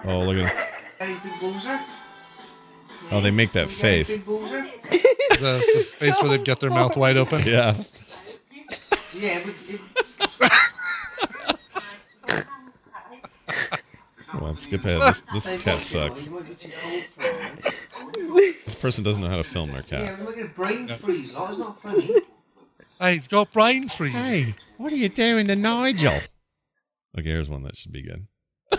at. Oh, they make that face. The face where they've got their mouth wide open. Yeah. Come on, skip ahead. This cat sucks. This person doesn't know how to film their cat. Hey, he's got brain freeze. Hey, what are you doing to Nigel? Okay, here's one that should be good.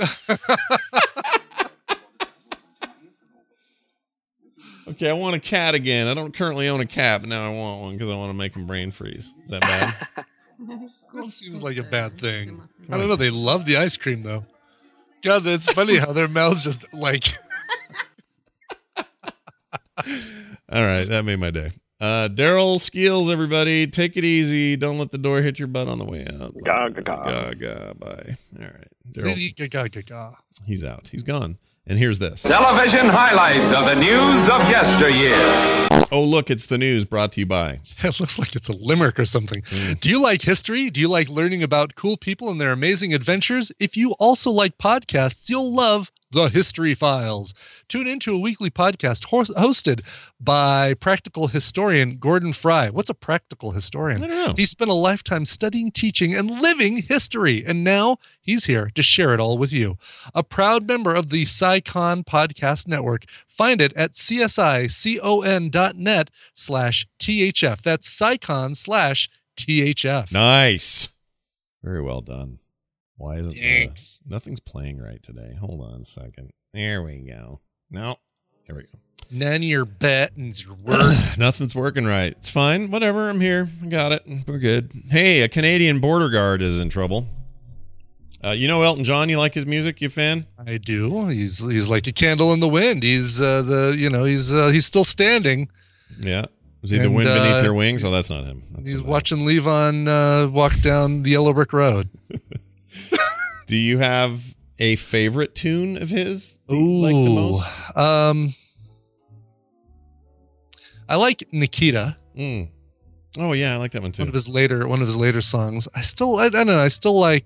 Okay, I want a cat again. I don't currently own a cat, but now I want one because I want to make him brain freeze. Is that bad? That seems like a bad thing. I don't know. They love the ice cream, though. God, that's funny how their mouths just like. All right, that made my day. Daryl Skeels, everybody. Take it easy. Don't let the door hit your butt on the way out. Gaga. Gaga. Bye. All right. Daryl, he's out. He's gone. And here's this. Television highlights of the news of yesteryear. Oh, look, it's the news brought to you by. It looks like it's a limerick or something. Do you like history? Do you like learning about cool people and their amazing adventures? If you also like podcasts, you'll love The History Files. Tune into a weekly podcast hosted by practical historian Gordon Fry. What's a practical historian? I don't know. He spent a lifetime studying, teaching, and living history, and now he's here to share it all with you. A proud member of the SciCon Podcast Network. Find it at csicon.net/THF. That's SciCon/THF. Nice. Very well done. Why isn't Thanks. Nothing's playing right today? Hold on a second. There we go. No. There we go. None of your buttons work. Nothing's working right. It's fine. Whatever. I'm here. I got it. We're good. Hey, a Canadian border guard is in trouble. You know Elton John? You like his music? You a fan? I do. He's like a candle in the wind. He's he's still standing. Yeah. Was he the wind beneath your wings? Oh, that's not him. That's He's somebody. watching Levon walk down the Yellow Brick Road. Do you have a favorite tune of his that you like the most? I like Nikita. Oh yeah, I like that one too. One of his later songs. I don't know. I still like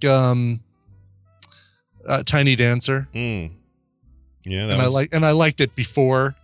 Tiny Dancer. Yeah, I liked it before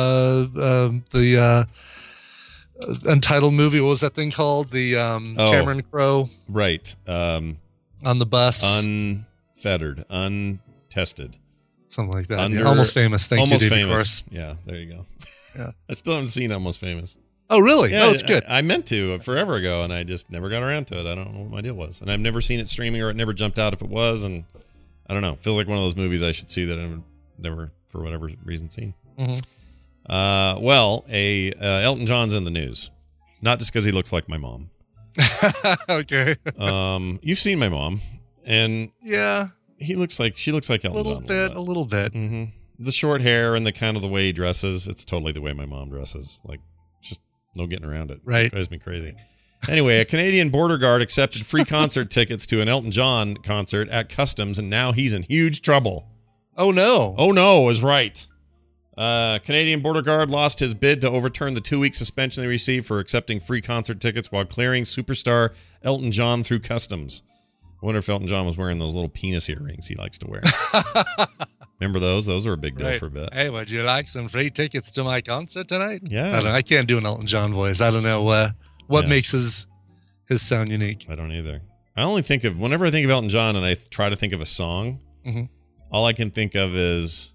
the Untitled movie. What was that thing called? The Cameron Crowe. Right. On the bus. Unfettered. Untested. Something like that. Yeah, Almost Famous. Thank you, David Course. Yeah, there you go. Yeah. I still haven't seen Almost Famous. Oh, really? Yeah, Oh, it's good. I meant to forever ago, and I just never got around to it. I don't know what my deal was. And I've never seen it streaming, or it never jumped out if it was, and I don't know. It feels like one of those movies I should see that I've never, for whatever reason, seen. Mm-hmm. Elton John's in the news. Not just because he looks like my mom. Okay. You've seen my mom, and yeah, she looks like Elton John. A little bit. Mm-hmm. The short hair and the kind of the way he dresses, it's totally the way my mom dresses. Like, just no getting around it. Right. It drives me crazy. Anyway, a Canadian border guard accepted free concert tickets to an Elton John concert at customs, and now he's in huge trouble. Oh no. Oh no is right. Canadian border guard lost his bid to overturn the 2-week suspension they received for accepting free concert tickets while clearing superstar Elton John through customs. I wonder if Elton John was wearing those little penis earrings he likes to wear. Remember those? Those were a big deal for a bit. Hey, would you like some free tickets to my concert tonight? Yeah. I can't do an Elton John voice. I don't know what makes his sound unique. I don't either. I only think of, whenever I think of Elton John and I try to think of a song, all I can think of is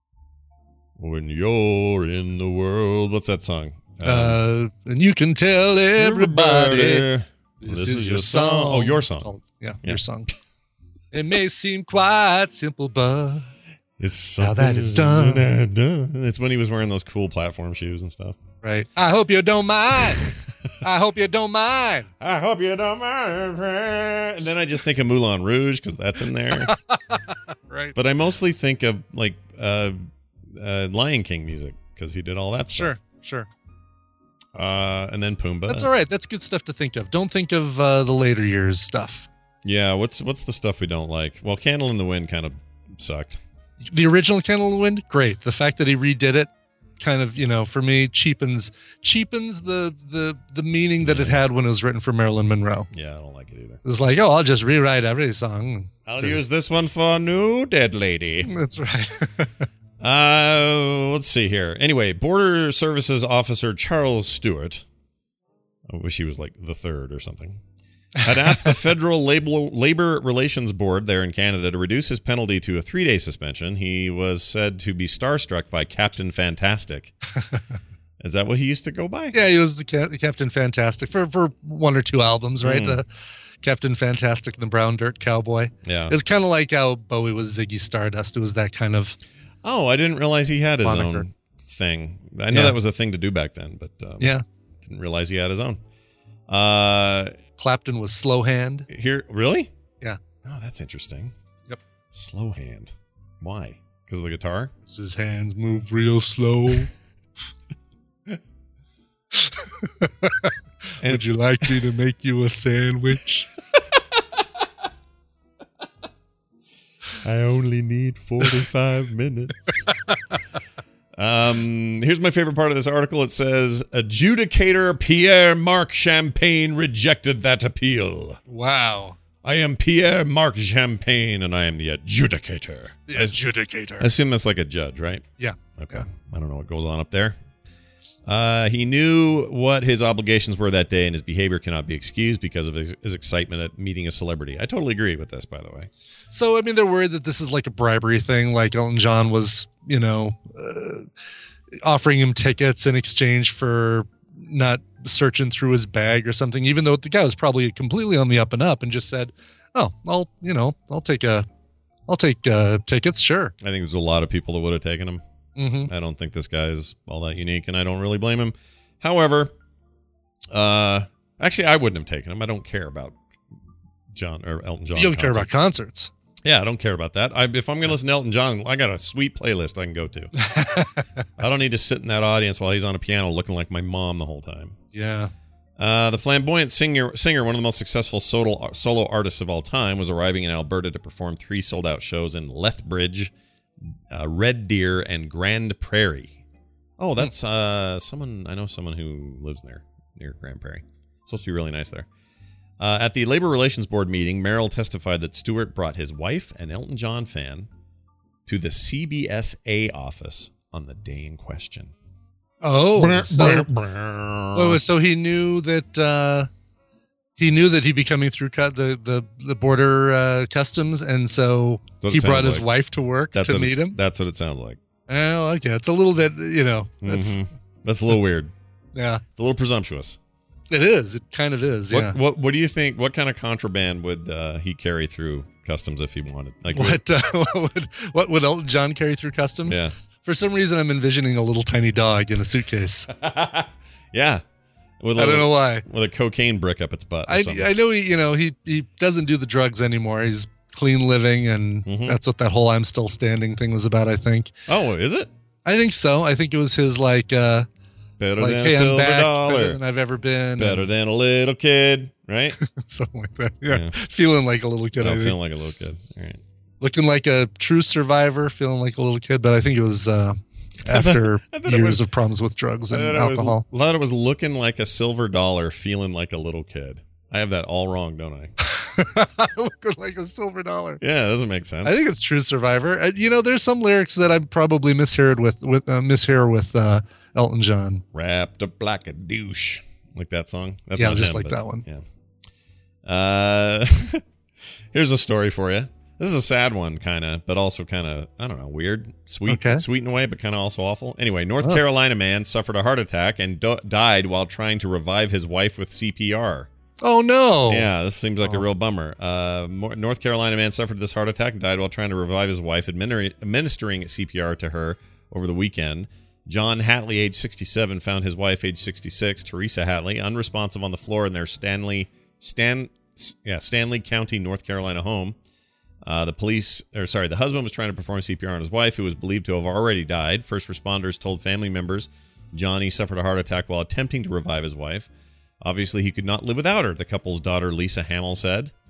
When You're in the World. What's that song? And you can tell everybody this is your song. Oh, your song. Your song. It may seem quite simple, but it's now that it's done. It's when he was wearing those cool platform shoes and stuff. Right. I hope you don't mind. I hope you don't mind. I hope you don't mind. And then I just think of Moulin Rouge because that's in there. Right. But I mostly think of like Lion King music because he did all that stuff. Sure. And then Pumbaa. That's all right. That's good stuff to think of. Don't think of the later years stuff. Yeah, what's the stuff we don't like? Well, Candle in the Wind kind of sucked. The original Candle in the Wind, great. The fact that he redid it, kind of, for me, cheapens the meaning that it had when it was written for Marilyn Monroe. Yeah, I don't like it either. It's like, oh, I'll just rewrite every song. I'll use this one for New Dead Lady. That's right. Let's see here. Anyway, Border Services Officer Charles Stewart, I wish he was like the third or something, had asked the Federal Labor Relations Board there in Canada to reduce his penalty to a 3-day suspension. He was said to be starstruck by Captain Fantastic. Is that what he used to go by? Yeah, he was the Captain Fantastic for one or two albums, right? The Captain Fantastic and the Brown Dirt Cowboy. Yeah. It's kind of like how Bowie was Ziggy Stardust. It was that kind of... Oh, I didn't realize he had his moniker. own thing. I know that was a thing to do back then, but didn't realize he had his own. Clapton was Slow Hand. Here, really? Yeah. Oh, that's interesting. Yep. Slow Hand. Why? Because of the guitar? His hands move real slow. Would you like me to make you a sandwich? I only need 45 minutes. Here's my favorite part of this article. It says, adjudicator Pierre-Marc Champagne rejected that appeal. Wow. I am Pierre-Marc Champagne, and I am the adjudicator. The adjudicator. I assume that's like a judge, right? Yeah. Okay. Yeah. I don't know what goes on up there. He knew what his obligations were that day, and his behavior cannot be excused because of his excitement at meeting a celebrity. I totally agree with this, by the way. So, I mean, they're worried that this is like a bribery thing, like Elton John was, offering him tickets in exchange for not searching through his bag or something, even though the guy was probably completely on the up and up and just said, oh, I'll take tickets. Sure. I think there's a lot of people that would have taken him. Mm-hmm. I don't think this guy is all that unique, and I don't really blame him. However, actually, I wouldn't have taken him. I don't care about Elton John. You don't care about concerts. Yeah, I don't care about that. If I'm going to listen to Elton John, I got a sweet playlist I can go to. I don't need to sit in that audience while he's on a piano looking like my mom the whole time. Yeah. The flamboyant singer, one of the most successful solo artists of all time, was arriving in Alberta to perform 3 sold-out shows in Lethbridge, Red Deer, and Grand Prairie. Oh, that's someone who lives there near Grand Prairie. It's supposed to be really nice there. At the Labor Relations Board meeting, Merrill testified that Stewart brought his wife, an Elton John fan, to the CBSA office on the day in question. Oh, so he knew that he'd be coming through the border customs, and so he brought his wife to work to meet him. That's what it sounds like. Oh, okay. It's a little bit, That's a little weird. Yeah, it's a little presumptuous. It is. It kind of is. Yeah. What do you think? What kind of contraband would he carry through customs if he wanted? Like what would Elton John carry through customs? Yeah. For some reason, I'm envisioning a little tiny dog in a suitcase. Yeah. I don't know why. With a cocaine brick up its butt. I know he doesn't do the drugs anymore. He's clean living, and that's what that whole "I'm Still Standing" thing was about. I think. Oh, is it? I think so. I think it was his better than a silver dollar, better than I've ever been, better than a little kid, right? Something like that. Yeah. Feeling like a little kid. Feeling like a little kid. All right. Looking like a true survivor, feeling like a little kid, but I think it was after years of problems with drugs and alcohol. I thought it was looking like a silver dollar, feeling like a little kid. I have that all wrong, don't I? Looking like a silver dollar. Yeah, it doesn't make sense. I think it's true survivor. There's some lyrics that I probably mishear with Elton John. Wrapped up like a douche, like that song. That's yeah, not just him, like that one. Yeah. Here's a story for you. This is a sad one, kind of, but also kind of, I don't know, weird, sweet in a way, but kind of also awful. Anyway, North Carolina man suffered a heart attack and died while trying to revive his wife with CPR. Oh, no. Yeah, this seems like a real bummer. North Carolina man suffered this heart attack and died while trying to revive his wife, administering CPR to her over the weekend. John Hatley, age 67, found his wife, age 66, Teresa Hatley, unresponsive on the floor in their Stanley County, North Carolina home. The husband was trying to perform CPR on his wife, who was believed to have already died. First responders told family members Johnny suffered a heart attack while attempting to revive his wife. Obviously, he could not live without her, the couple's daughter, Lisa Hamill, said.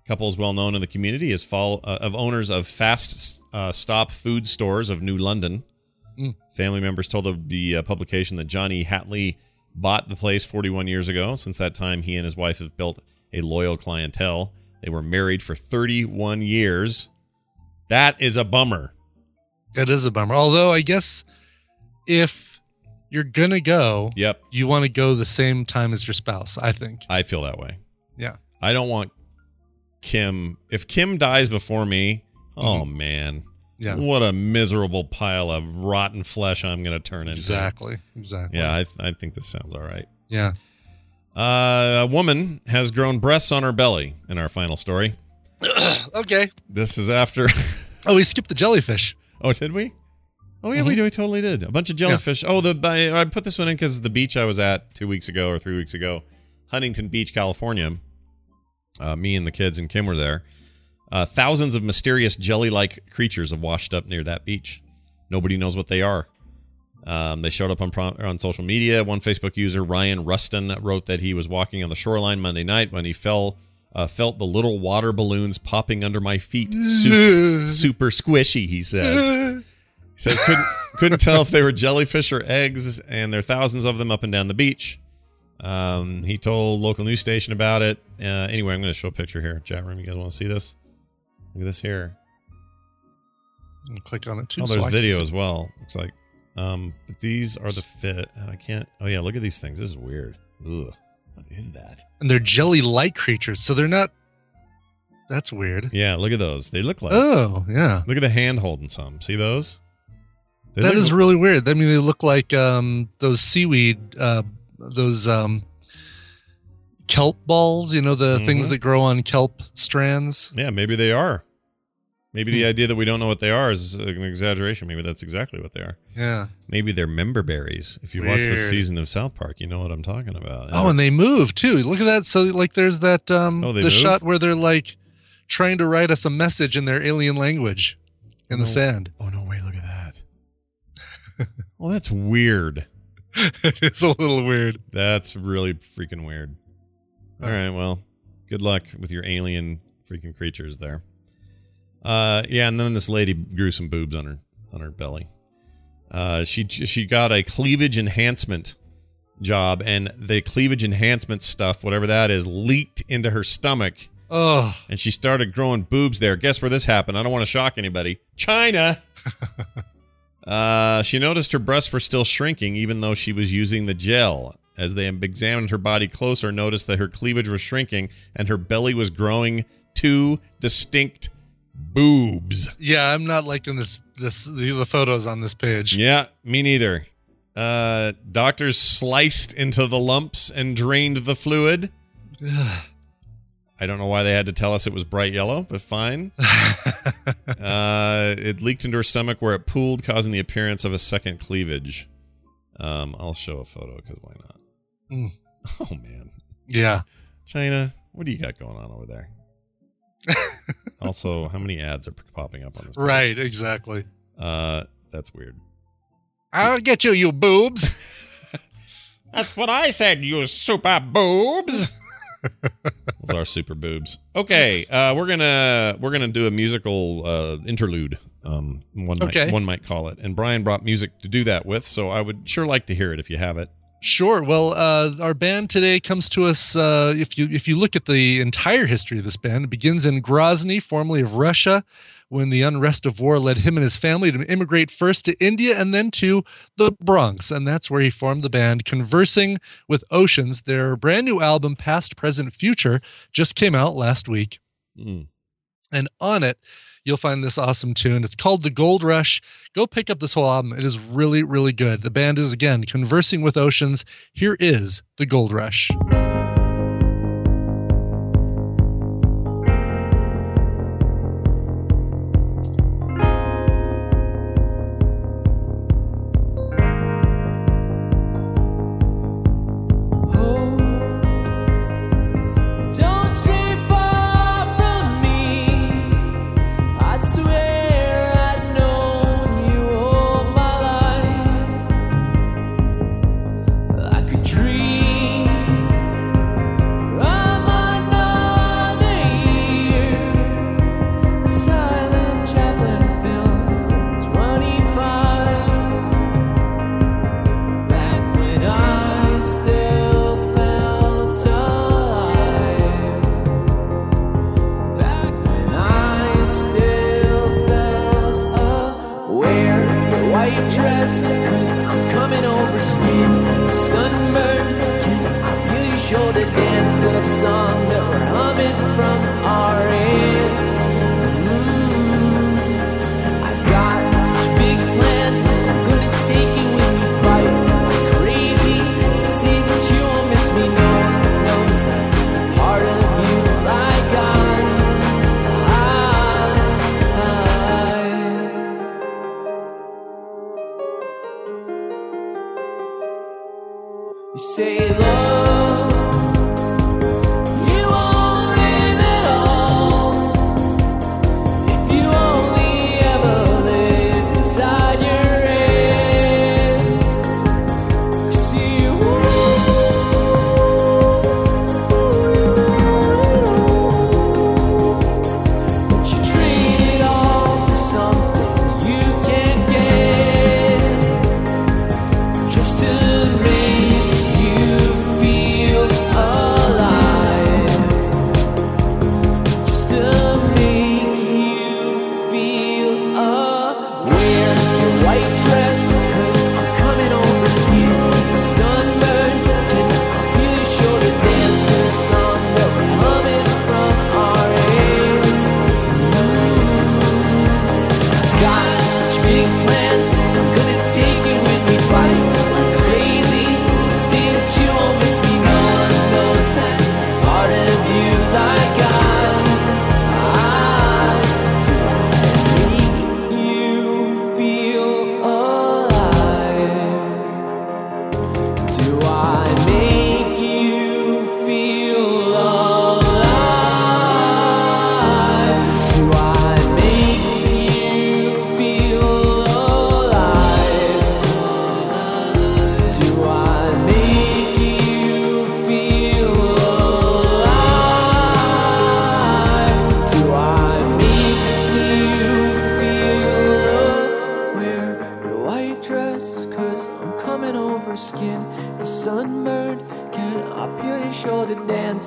Couple is well known in the community as of owners of Fast Stop food stores of New London. Family members told the publication that Johnny Hatley bought the place 41 years ago. Since that time, he and his wife have built a loyal clientele. They were married for 31 years. That is a bummer. That is a bummer. Although I guess if you're going to go, you want to go the same time as your spouse, I think. I feel that way. Yeah. I don't want Kim. If Kim dies before me, oh, man. Yeah. What a miserable pile of rotten flesh I'm going to turn into. Exactly. Yeah, I think this sounds all right. Yeah. A woman has grown breasts on her belly in our final story. Okay. This is after... we skipped the jellyfish. Oh, did we? Oh, yeah, we totally did. A bunch of jellyfish. Yeah. Oh, I put this one in because the beach I was at 2 weeks ago or 3 weeks ago, Huntington Beach, California. Me and the kids and Kim were there. Thousands of mysterious jelly-like creatures have washed up near that beach. Nobody knows what they are. They showed up on social media. One Facebook user, Ryan Rustin, wrote that he was walking on the shoreline Monday night when he felt the little water balloons popping under my feet. Super squishy, he says. He says couldn't tell if they were jellyfish or eggs, and there are thousands of them up and down the beach. He told local news station about it. Anyway, I'm going to show a picture here. Chat room, you guys want to see this? Look at this here. I'm click on it too. Oh, there's video as well. Looks like. But these are the fit. I can't. Oh yeah, look at these things. This is weird. Ugh. What is that? And they're jelly-like creatures, so they're not. That's weird. Yeah, look at those. They look like. Oh yeah. Look at the hand holding some. See those? That is really weird. I mean, they look like those seaweed, those kelp balls. You know, the things that grow on kelp strands. Yeah, maybe they are. Maybe the idea that we don't know what they are is an exaggeration. Maybe that's exactly what they are. Yeah. Maybe they're member berries. If you watch this season of South Park, you know what I'm talking about. Oh, and they move too. Look at that. So like there's that the shot where they're like trying to write us a message in their alien language in the sand. Oh no, wait, look at that. Well, that's weird. It's a little weird. That's really freaking weird. All right, well, good luck with your alien freaking creatures there. Yeah, and then this lady grew some boobs on her belly. She got a cleavage enhancement job, and the cleavage enhancement stuff, whatever that is, leaked into her stomach. Oh. And she started growing boobs there. Guess where this happened? I don't want to shock anybody. China. She noticed her breasts were still shrinking, even though she was using the gel. As they examined her body closer, noticed that her cleavage was shrinking and her belly was growing 2 distinct boobs. Yeah, I'm not liking the photos on this page. Yeah, me neither. Doctors sliced into the lumps and drained the fluid. I don't know why they had to tell us it was bright yellow, but fine. It leaked into her stomach where it pooled, causing the appearance of a second cleavage. I'll show a photo because why not? Oh, man. Yeah. China, what do you got going on over there? Also, how many ads are popping up on this page? Right, exactly. That's weird. I'll get you boobs. That's what I said, you super boobs. Those are super boobs. Okay, we're gonna do a musical interlude. One might call it. And Brian brought music to do that with, so I would sure like to hear it if you have it. Sure. Well, our band today comes to us. If you look at the entire history of this band, it begins in Grozny, formerly of Russia, when the unrest of war led him and his family to immigrate first to India and then to the Bronx, and that's where he formed the band Conversing with Oceans. Their brand new album, Past, Present, Future, just came out last week, and on it you'll find this awesome tune. It's called The Gold Rush. Go pick up this whole album. It is really, really good. The band is, again, Conversing with Oceans. Here is The Gold Rush. Dream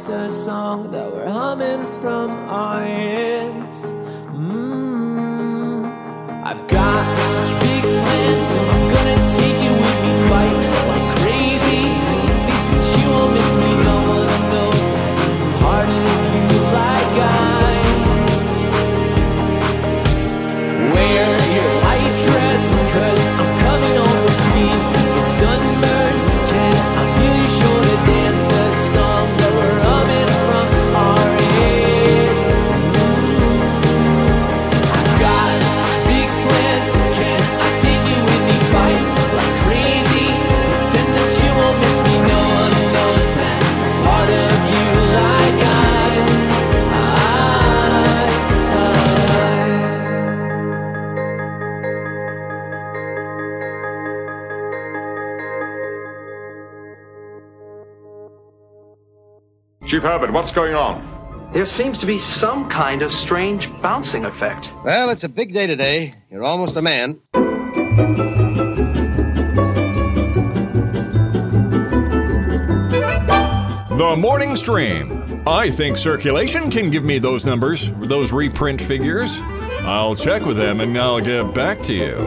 gangster song that we're humming from our heads. I've got such big plans, I'm gonna take you with me, fight like crazy. You think that you won't miss me, no one knows that part of you like I wear your white dress, 'cause I'm coming over steam. The sunburn, can I really sure to dance the song that we're humming from our heads. I've got such big plans, can I take you with me, fight like crazy, pretend that you won't miss me, no one knows that part of you like I Chief Herbert, what's going on? There seems to be some kind of strange bouncing effect. Well, it's a big day today. You're almost a man. The morning stream. I think circulation can give me those numbers, those reprint figures. I'll check with them and I'll get back to you.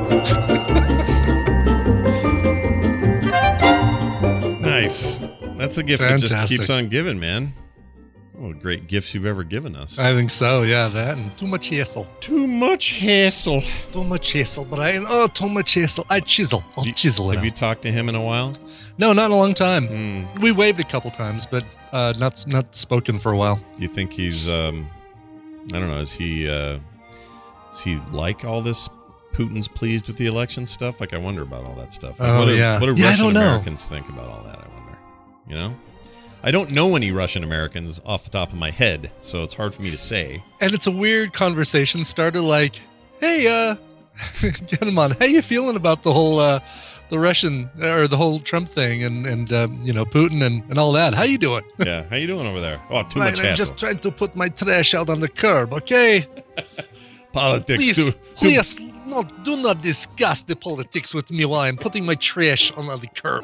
Nice. That's a gift that just Fantastic. keeps on giving, man. One of the great gifts you've ever given us. I think so, yeah, that and too much hassle. Too much hassle. Too much hassle, Brian. Oh, too much hassle. I'll chisel it Have you out. talked to him in a while? No, not in a long time. We waved a couple times, but not spoken for a while. Do you think he's, I don't know, is he like all this Putin's pleased with the election stuff? Like, I wonder about all that stuff. Like, Oh, what do, yeah. What do Yeah, I Russian don't know. Americans think about all that, I wonder? You know? I don't know any Russian Americans off the top of my head, so it's hard for me to say. And it's a weird conversation started like, hey, get him on. How you feeling about the whole, the Russian, or the whole Trump thing and you know, Putin and all that? How you doing? Yeah, how you doing over there? Oh, too Fine, much I'm hassle. just trying to put my trash out on the curb, okay? Politics, Please, no, do not discuss the politics with me while I'm putting my trash on the curb.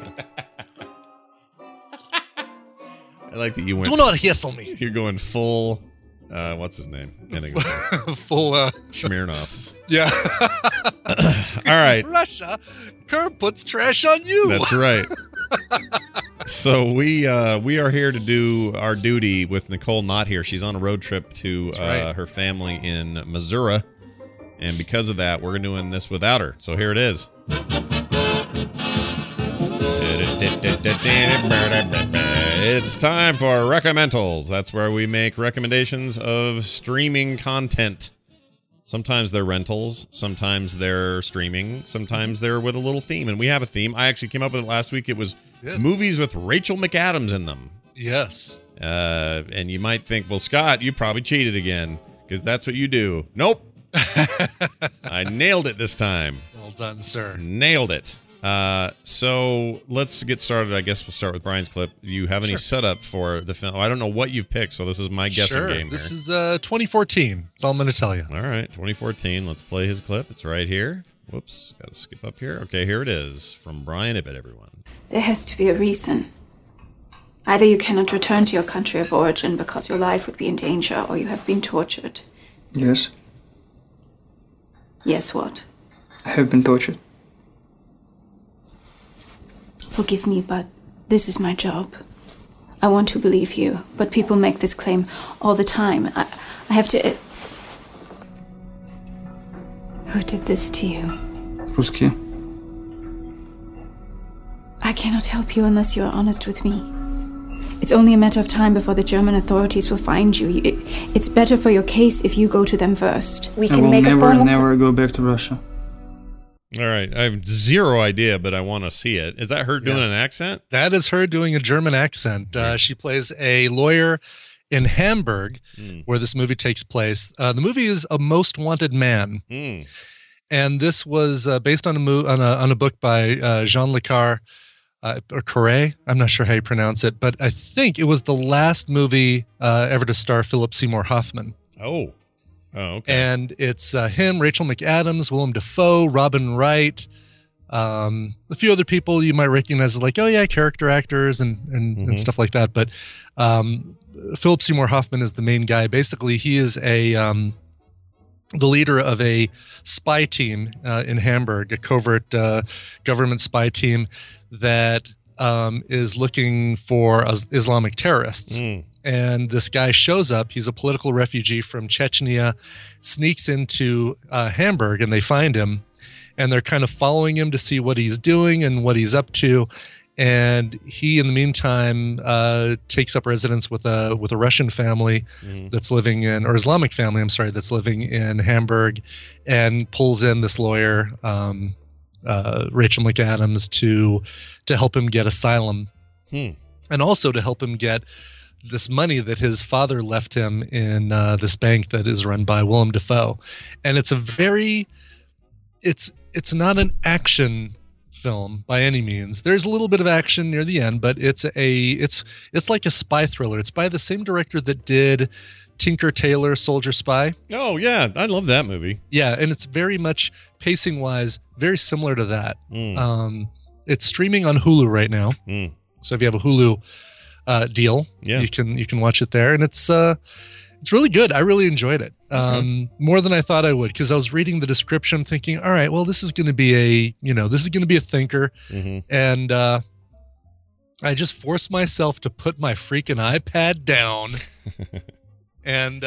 I like that you went. Do not hassle me. You're going full. What's his name? Can't think of it. Full. Smirnoff. Yeah. All right. Russia, curb puts trash on you. That's right. So we are here to do our duty with Nicole not here. She's on a road trip to right. her family in Missouri, and because of that, we're doing this without her. So here it is. It's time for Recommendals. That's where we make recommendations of streaming content. Sometimes they're rentals, sometimes they're streaming, sometimes they're with a little theme. And we have a theme. I actually came up with it last week. It was movies with Rachel McAdams in them. Yes. And you might think, well, Scott, you probably cheated again because that's what you do. Nope. I nailed it this time. Well done, sir. Nailed it. So let's get started. I guess we'll start with Brian's clip. Do you have any setup for the film? I don't know what you've picked, so this is my guessing game. This here. is 2014. That's all I'm going to tell you. All right, 2014. Let's play his clip. It's right here. Whoops, got to skip up here. Okay, here it is from Brian Ibbett, everyone. There has to be a reason. Either you cannot return to your country of origin because your life would be in danger, or you have been tortured. Yes, Yes, what? I have been tortured. Forgive me, but this is my job. I want to believe you, but people make this claim all the time. I have to... Who did this to you? Русские. I cannot help you unless you are honest with me. It's only a matter of time before the German authorities will find you. It's better for your case if you go to them first. We I will never go back to Russia. All right, I have zero idea, but I want to see it. Is that her doing an accent? That is her doing a German accent. She plays a lawyer in Hamburg, where this movie takes place. The movie is A Most Wanted Man. And this was based on a book by Jean Le Carre, or Carre. I'm not sure how you pronounce it, but I think it was the last movie ever to star Philip Seymour Hoffman. Oh, okay. And it's him, Rachel McAdams, Willem Dafoe, Robin Wright, a few other people you might recognize as like, oh yeah, character actors and stuff like that. But Philip Seymour Hoffman is the main guy. Basically, he is the leader of a spy team in Hamburg, a covert government spy team that is looking for Islamic terrorists. And this guy shows up. He's a political refugee from Chechnya, sneaks into Hamburg, and they find him. And they're kind of following him to see what he's doing and what he's up to. And he, in the meantime, takes up residence with a Russian family that's living in, or Islamic family, I'm sorry, that's living in Hamburg, and pulls in this lawyer, Rachel McAdams, to help him get asylum, and also to help him get this money that his father left him in this bank that is run by Willem Dafoe. And it's it's not an action film by any means. There's a little bit of action near the end, but it's like a spy thriller. It's by the same director that did Tinker Tailor Soldier Spy. Oh yeah, I love that movie. Yeah, and it's very much pacing wise very similar to that. It's streaming on Hulu right now. So if you have a Hulu deal, you can watch it there, and it's really good. I really enjoyed it. More than I thought I would, because I was reading the description thinking, all right, well, this is going to be a thinker. And I just forced myself to put my freaking iPad down and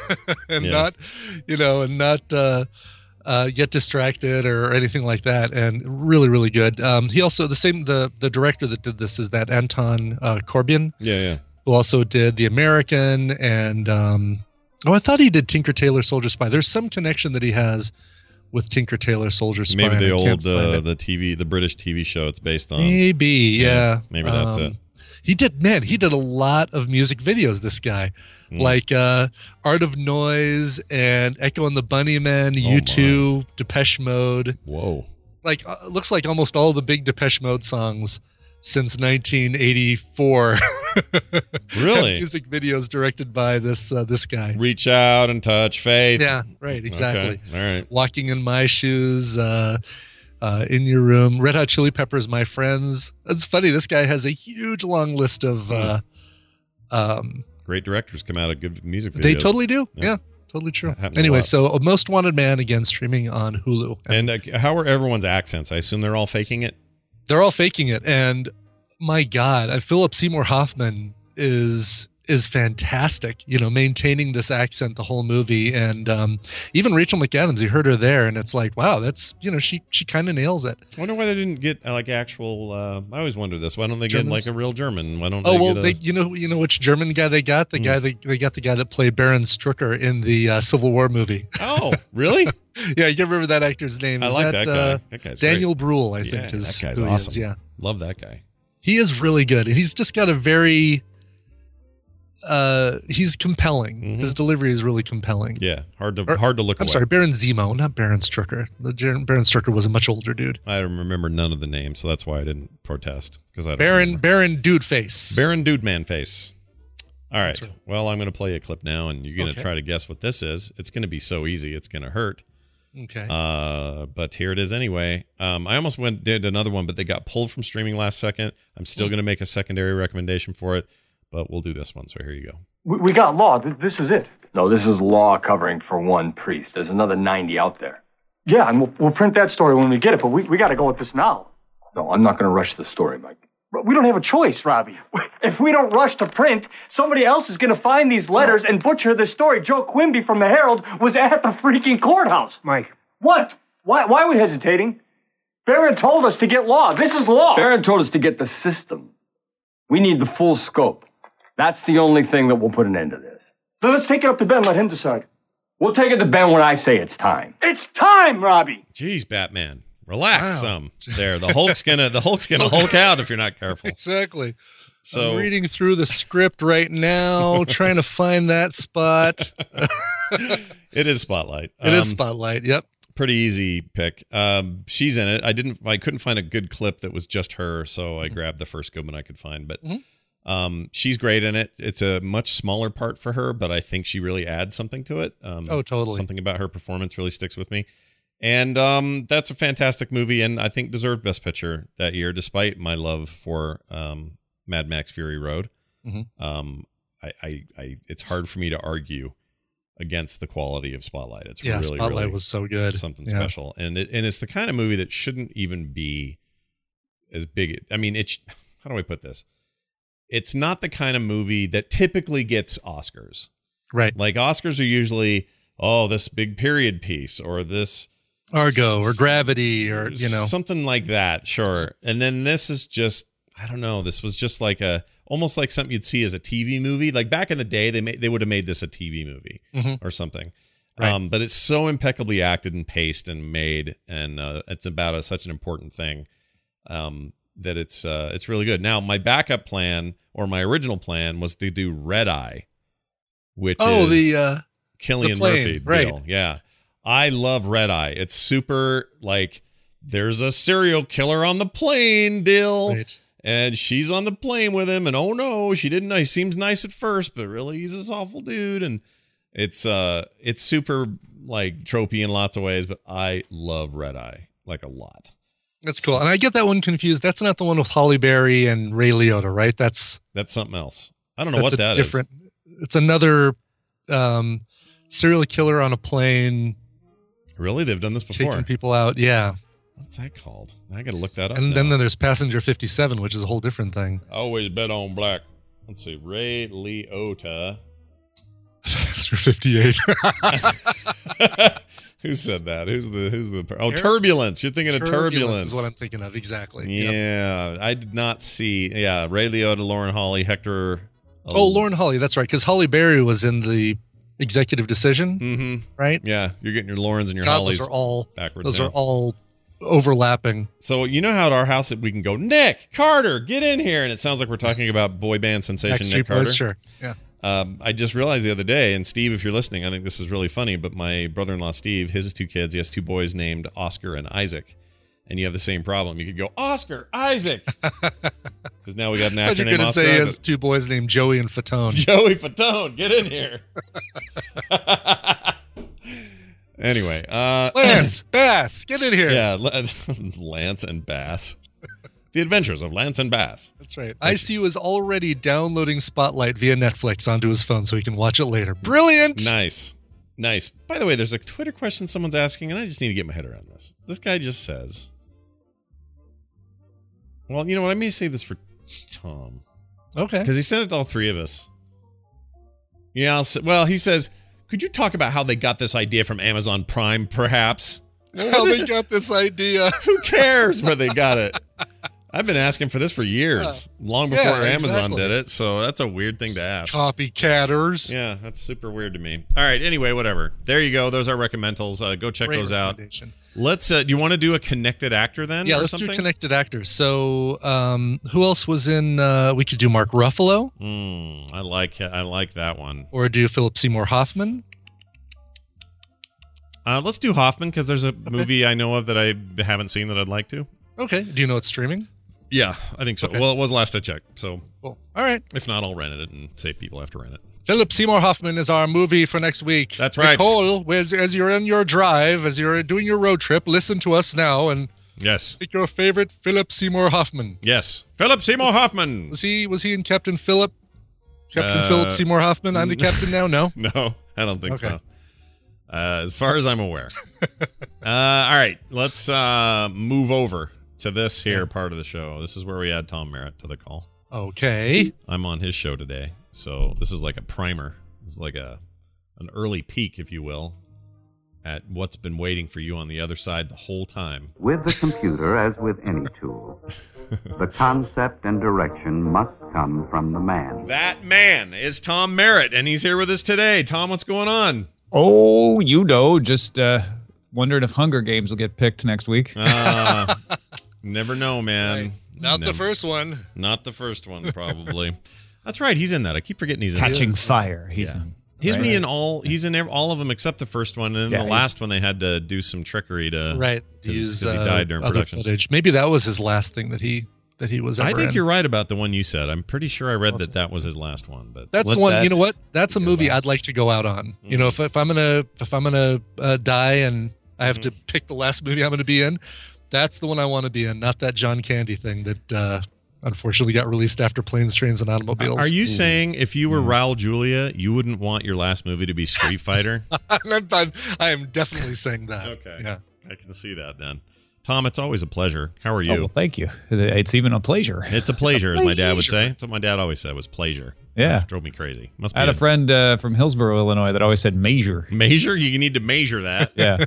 not get distracted or anything like that. And really, really good. He also, the director that did this is that Anton Corbijn. Who also did The American and I thought he did Tinker Tailor Soldier Spy. There's some connection that he has with Tinker Tailor Soldier Spy. Maybe the old the British TV show it's based on. Maybe, yeah. Maybe that's it. He did a lot of music videos, this guy. Like Art of Noise and Echo and the Bunnymen, U2, Depeche Mode. Whoa. Like looks like almost all the big Depeche Mode songs since 1984. Really? Music videos directed by this guy. Reach Out and Touch Faith. Yeah, right, exactly. Okay. All right. Walking in My Shoes, In Your Room, Red Hot Chili Peppers, My Friends. It's funny, this guy has a huge long list of great directors come out of good music videos. They totally do. Yeah, totally true. Anyway, so Most Wanted Man, again, streaming on Hulu. And how are everyone's accents? I assume they're all faking it? They're all faking it, and my God, Philip Seymour Hoffman is fantastic. Maintaining this accent the whole movie, and even Rachel McAdams, you heard her there, and it's like, wow, that's she kind of nails it. I wonder why they didn't get like actual. I always wonder this. Why don't they Germans? Get like a real German? Why don't? You know which German guy they got? The guy they got the guy that played Baron Strucker in the Civil War movie. Oh, really? Yeah, you remember that actor's name? I like that guy. That guy's Daniel great. Bruhl, I think is that guy's who awesome. he is. Yeah, love that guy. He is really good, and he's just got a very. He's compelling. His delivery is really compelling. Yeah, hard to look. I'm sorry, Baron Zemo, not Baron Strucker. Baron Strucker was a much older dude. I remember none of the names, so that's why I didn't protest, because I don't Baron Dude Face. Baron Dude Man Face. All right. Right. Well, I'm going to play a clip now, and you're going to try to guess what this is. It's going to be so easy, it's going to hurt. Okay. But here it is anyway. I almost did another one, but they got pulled from streaming last second. I'm still going to make a secondary recommendation for it, but we'll do this one. So here you go. We got law. This is it. No, this is law covering for one priest. There's another 90 out there. Yeah, and we'll print that story when we get it, but we got to go with this now. No, I'm not going to rush the story, Mike. But we don't have a choice, Robbie. If we don't rush to print, somebody else is going to find these letters and butcher the story. Joe Quimby from the Herald was at the freaking courthouse. Mike. What? Why are we hesitating? Barron told us to get law. This is law. Barron told us to get the system. We need the full scope. That's the only thing that will put an end to this. Then let's take it up to Ben. Let him decide. We'll take it to Ben when I say it's time. It's time, Robbie. Jeez, Batman. Relax some there. The Hulk's gonna Hulk out if you're not careful. Exactly. So I'm reading through the script right now, trying to find that spot. It is Spotlight. It is Spotlight. Yep. Pretty easy pick. She's in it. I couldn't find a good clip that was just her, so I grabbed the first good one I could find. But she's great in it. It's a much smaller part for her, but I think she really adds something to it. Totally. Something about her performance really sticks with me. And that's a fantastic movie, and I think deserved Best Picture that year, despite my love for Mad Max Fury Road. it's hard for me to argue against the quality of Spotlight. It's really, Spotlight really was so good. Something special. And it's the kind of movie that shouldn't even be as big. I mean, how do I put this? It's not the kind of movie that typically gets Oscars. Right. Like Oscars are usually, this big period piece or this Argo or Gravity or, something like that. Sure. And then this is just, I don't know. This was just like almost like something you'd see as a TV movie. Like back in the day, they would have made this a TV movie or something. Right. But it's so impeccably acted and paced and made, and it's about such an important thing that it's really good. Now, my backup plan or my original plan was to do Red Eye, which is the Cillian Murphy deal. Yeah, I love Red Eye. It's super like there's a serial killer on the plane deal. Right. And she's on the plane with him, and oh no, she didn't know. He seems nice at first, but really he's this awful dude. And it's super like tropey in lots of ways, but I love Red Eye like a lot. That's cool. And I get that one confused. That's not the one with Halle Berry and Ray Liotta, right? That's something else. I don't know what that is. It's another serial killer on a plane. Really? They've done this before? Taking people out. Yeah. What's that called? I got to look that up. And then there's Passenger 57, which is a whole different thing. Always bet on black. Let's see. Ray Liotta. Passenger 58. Who said that? Who's the Turbulence. You're thinking of Turbulence. Is what I'm thinking of. Exactly. Yeah. Yep. I did not see. Yeah. Ray Liotta, Lauren Holly, Hector. Lauren Holly. That's right. Because Halle Berry was in the Executive Decision. Right? Yeah. You're getting your Laurens and your God, Hollies those are all backwards. Those are all overlapping. So you know how at our house we can go, Nick Carter, get in here, and it sounds like we're talking about boy band sensation Nick Carter. Sure. Yeah. I just realized the other day, and Steve, if you're listening, I think this is really funny, but my brother-in-law Steve, his 2 kids, he has 2 boys named Oscar and Isaac, and you have the same problem. You could go Oscar, Isaac, because now we got an actor named Oscar. He has 2 boys named Joey and Fatone. Joey Fatone, get in here. Anyway, Lance Bass, get in here. Yeah, Lance and Bass. The Adventures of Lance and Bass. That's right. ICU is already downloading Spotlight via Netflix onto his phone so he can watch it later. Brilliant. Nice. By the way, there's a Twitter question someone's asking, and I just need to get my head around this. This guy just says, well, you know what? I may save this for Tom. Okay. Because he sent it to all 3 of us. Yeah, well, he says, could you talk about how they got this idea from Amazon Prime, perhaps? How they got this idea? Who cares where they got it? I've been asking for this for years, long before Amazon did it, so that's a weird thing to ask. Copycatters. Yeah, that's super weird to me. All right, anyway, whatever. There you go. Those are recommendals. Go check those out. Let's. Do you want to do a connected actor then? Yeah, let's do connected actors. So, who else was in? We could do Mark Ruffalo. I like that one. Or do Philip Seymour Hoffman. Let's do Hoffman because there's a movie I know of that I haven't seen that I'd like to. Okay. Do you know it's streaming? Yeah, I think so. Okay. Well, it was last I checked. So, cool. All right. If not, I'll rent it and say people have to rent it. Philip Seymour Hoffman is our movie for next week. That's right. Nicole, as you're in your drive, as you're doing your road trip, listen to us now and pick your favorite Philip Seymour Hoffman. Yes, Philip Seymour Hoffman. Was he in Captain Philip? Captain Philip Seymour Hoffman. I'm the captain now. No, no, I don't think so. As far as I'm aware. All right, let's move over to this here part of the show. This is where we add Tom Merritt to the call. Okay. I'm on his show today, so this is like a primer. This is like an early peek, if you will, at what's been waiting for you on the other side the whole time. With the computer, as with any tool, the concept and direction must come from the man. That man is Tom Merritt, and he's here with us today. Tom, what's going on? Oh, just wondering if Hunger Games will get picked next week. Never know, man. Right. Not the first one. Not the first one, probably. That's right. He's in that. I keep forgetting he's in Catching Fire. Isn't he in all? He's in all of them except the first one, and then the last one they had to do some trickery to use he died during production. Footage. Maybe that was his last thing that he was ever I think in. you're right about the one you said. I'm pretty sure I read that was his last one. But that's one. You know what? That's a movie I'd like to go out on. Mm-hmm. You know, if I'm gonna die and I have to pick the last movie I'm gonna be in, that's the one I want to be in. Not that John Candy thing that unfortunately got released after Planes, Trains, and Automobiles. Are you saying if you were Raul Julia, you wouldn't want your last movie to be Street Fighter? I am definitely saying that. Okay. Yeah. I can see that then. Tom, it's always a pleasure. How are you? Oh, well, thank you. It's even a pleasure. It's a pleasure, as my dad would say. That's what my dad always said, was pleasure. Yeah. It drove me crazy. Must be I had a friend from Hillsborough, Illinois, that always said measure. Measure? You need to measure that. Yeah.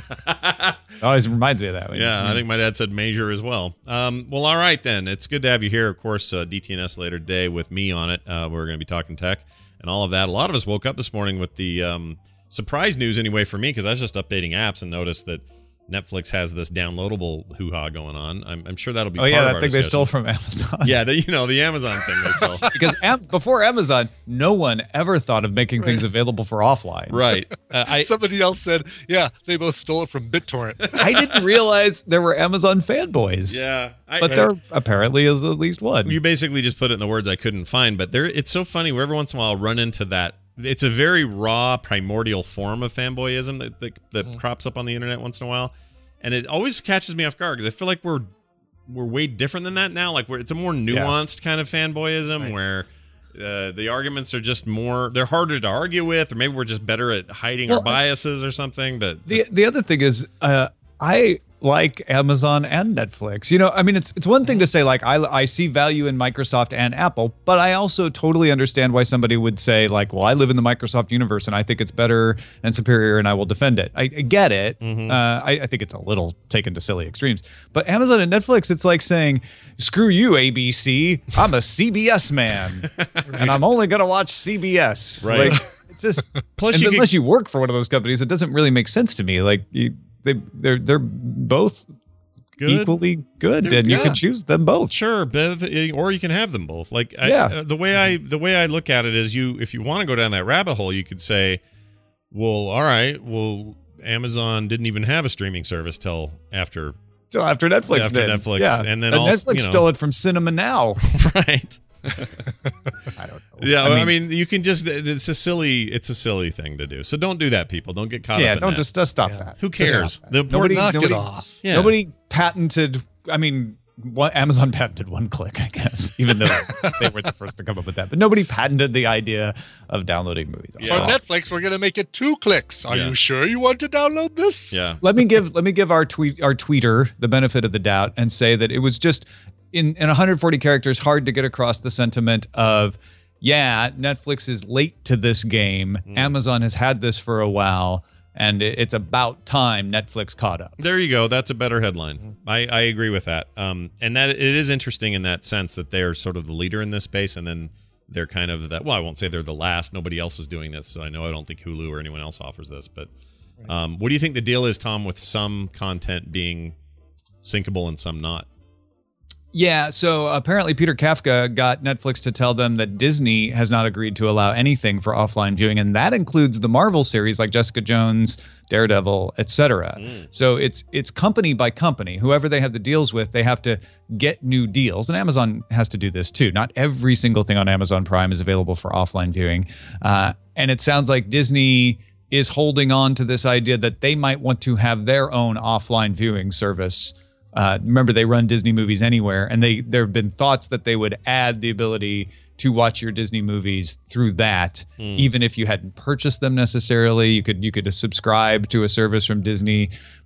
It always reminds me of that. Yeah, I think my dad said measure as well. Well, all right then. It's good to have you here. Of course, DTNS later today with me on it. We're going to be talking tech and all of that. A lot of us woke up this morning with the surprise news anyway for me, because I was just updating apps and noticed that Netflix has this downloadable hoo-ha going on. I'm sure that'll be part of our that thing discussion. they stole from Amazon. Yeah, the Amazon thing they stole. Because before Amazon, no one ever thought of making things available for offline. Right. Somebody else said, yeah, they both stole it from BitTorrent. I didn't realize there were Amazon fanboys. Yeah. But there apparently is at least one. You basically just put it in the words I couldn't find, but it's so funny. Every once in a while I'll run into that. It's a very raw, primordial form of fanboyism that crops up on the internet once in a while. And it always catches me off guard because I feel like we're way different than that now. Like it's a more nuanced kind of fanboyism where the arguments are just they're harder to argue with, or maybe we're just better at hiding our biases or something. But the other thing is, I like Amazon and Netflix. You know, I mean, it's one thing to say, like, I see value in Microsoft and Apple, but I also totally understand why somebody would say, like, well, I live in the Microsoft universe and I think it's better and superior and I will defend it. I get it. I think it's a little taken to silly extremes. But Amazon and Netflix, it's like saying, screw you, ABC. I'm a CBS man. And I'm only going to watch CBS. Right. Like, it's just, Plus unless you work for one of those companies, it doesn't really make sense to me. Like, they're both equally good, and you can choose them both. Sure, or you can have them both. Like, the way I look at it is, if you want to go down that rabbit hole, you could say, well, all right, well, Amazon didn't even have a streaming service till after Netflix. After Netflix, yeah. and then Netflix stole it from Cinema Now. Right. I don't know. Yeah, I mean, you can just, it's a silly thing to do. So don't do that, people. Don't get caught up in that. Yeah, don't just stop that. Who cares? Nobody knock it off. Yeah. Nobody patented, Amazon patented one click, I guess, even though they were the first to come up with that. But nobody patented the idea of downloading movies. For Netflix, we're going to make it 2 clicks. Are you sure you want to download this? Yeah. Let me give our tweeter the benefit of the doubt and say that it was just in 140 characters hard to get across the sentiment of, yeah, Netflix is late to this game. Amazon has had this for a while, and it's about time Netflix caught up. There you go. That's a better headline. I agree with that. And that it is interesting in that sense that they're sort of the leader in this space, and then they're kind of that. Well, I won't say they're the last. Nobody else is doing this. I don't think Hulu or anyone else offers this. But what do you think the deal is, Tom, with some content being syncable and some not? Yeah, so apparently Peter Kafka got Netflix to tell them that Disney has not agreed to allow anything for offline viewing, and that includes the Marvel series like Jessica Jones, Daredevil, etc. So it's company by company. Whoever they have the deals with, they have to get new deals, and Amazon has to do this too. Not every single thing on Amazon Prime is available for offline viewing, and it sounds like Disney is holding on to this idea that they might want to have their own offline viewing service. Remember, they run Disney Movies Anywhere, and there have been thoughts that they would add the ability to watch your Disney movies through that, even if you hadn't purchased them necessarily. You could subscribe to a service from Disney.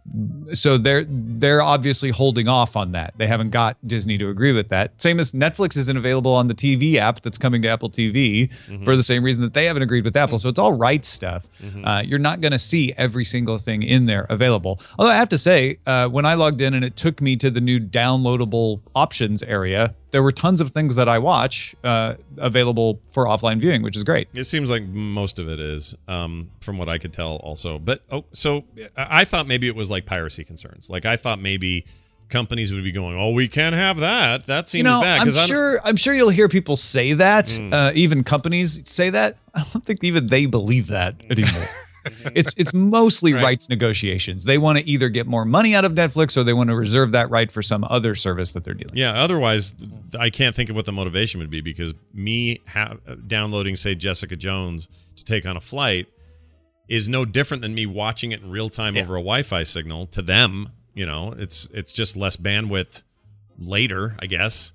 So they're obviously holding off on that. They haven't got Disney to agree with that. Same as Netflix isn't available on the TV app that's coming to Apple TV for the same reason that they haven't agreed with Apple. So it's all rights stuff. You're not going to see every single thing in there available. Although I have to say, when I logged in and it took me to the new downloadable options area, there were tons of things that I watch available for offline viewing, which is great. It seems like most of it is, from what I could tell also. But so I thought maybe it was like piracy concerns. Like I thought maybe companies would be going, "Oh, we can't have that. That seems bad." I'm sure you'll hear people say that. Even companies say that. I don't think even they believe that anymore. It's mostly rights negotiations. They want to either get more money out of Netflix or they want to reserve that right for some other service that they're dealing with. Yeah, otherwise, I can't think of what the motivation would be, because me downloading, say, Jessica Jones to take on a flight is no different than me watching it in real time over a Wi-Fi signal. To them, it's just less bandwidth later, I guess.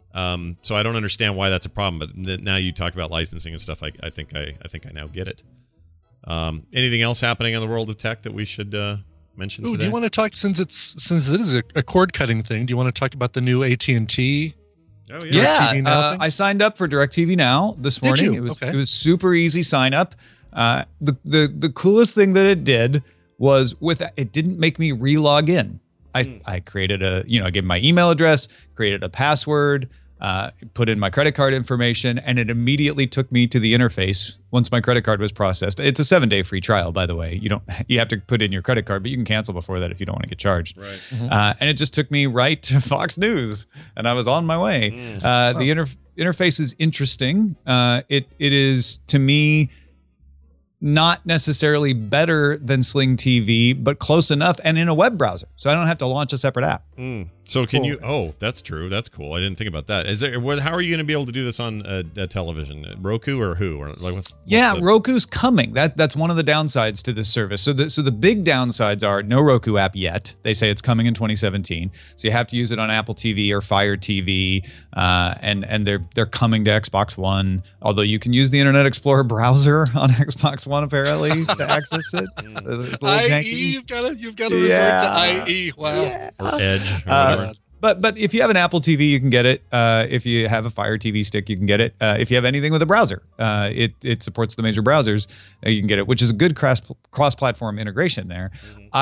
So I don't understand why that's a problem. But now you talk about licensing and stuff. I think I now get it. Anything else happening in the world of tech that we should mention today? Do you want to talk, since it is a cord cutting thing? Do you want to talk about the new AT&T? Oh, yeah, I signed up for DirecTV Now this morning. It was super easy sign up. The coolest thing that it did was it didn't make me re-log in. I created I gave my email address, created a password, put in my credit card information, and it immediately took me to the interface once my credit card was processed. It's a 7-day free trial, by the way. You have to put in your credit card, but you can cancel before that if you don't want to get charged. Right. And it just took me right to Fox News, and I was on my way. The interface is interesting. It is, to me, not necessarily better than Sling TV, but close enough, and in a web browser, so I don't have to launch a separate app. So can you? Oh, that's true. That's cool. I didn't think about that. How are you going to be able to do this on a television? Roku or who? Or like what's Roku's coming. That's one of the downsides to this service. So the big downsides are no Roku app yet. They say it's coming in 2017. So you have to use it on Apple TV or Fire TV, and they're coming to Xbox One. Although you can use the Internet Explorer browser on Xbox One apparently to access it. IE, you've got to resort to IE. Wow. Yeah. Or Edge. Or whatever. But if you have an Apple TV, you can get it. If you have a Fire TV stick, you can get it. If you have anything with a browser, it supports the major browsers. You can get it, which is a good cross-platform integration there.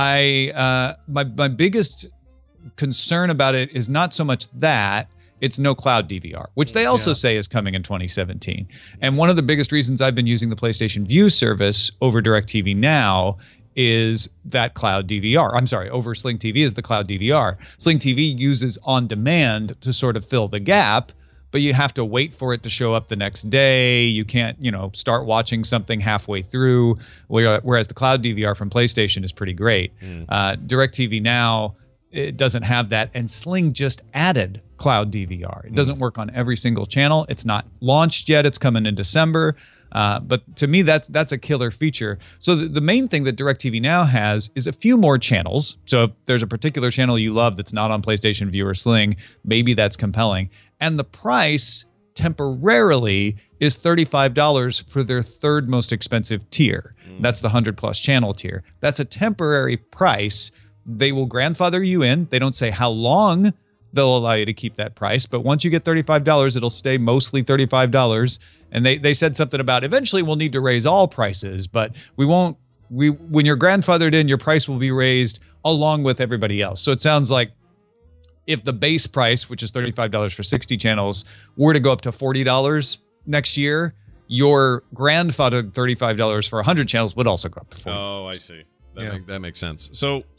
My biggest concern about it is not so much that. It's no cloud DVR, which they also say is coming in 2017. And one of the biggest reasons I've been using the PlayStation Vue service over DirecTV Now is that cloud DVR. I'm sorry, over Sling TV is the cloud DVR. Sling TV uses on demand to sort of fill the gap, but you have to wait for it to show up the next day. You can't, start watching something halfway through, whereas the cloud DVR from PlayStation is pretty great. DirecTV Now, it doesn't have that, and Sling just added cloud DVR. It doesn't work on every single channel. It's not launched yet. It's coming in December. But to me, that's a killer feature. So the main thing that DirecTV Now has is a few more channels. So if there's a particular channel you love that's not on PlayStation Vue or Sling, maybe that's compelling. And the price temporarily is $35 for their third most expensive tier. That's the 100+ channel tier. That's a temporary price. They will grandfather you in. They don't say how long they'll allow you to keep that price, but once you get $35, it'll stay mostly $35. And they said something about eventually we'll need to raise all prices, but when you're grandfathered in, your price will be raised along with everybody else. So it sounds like if the base price, which is $35 for 60 channels, were to go up to $40 next year, your grandfathered $35 for 100 channels would also go up to $40. Oh, I see. That makes sense.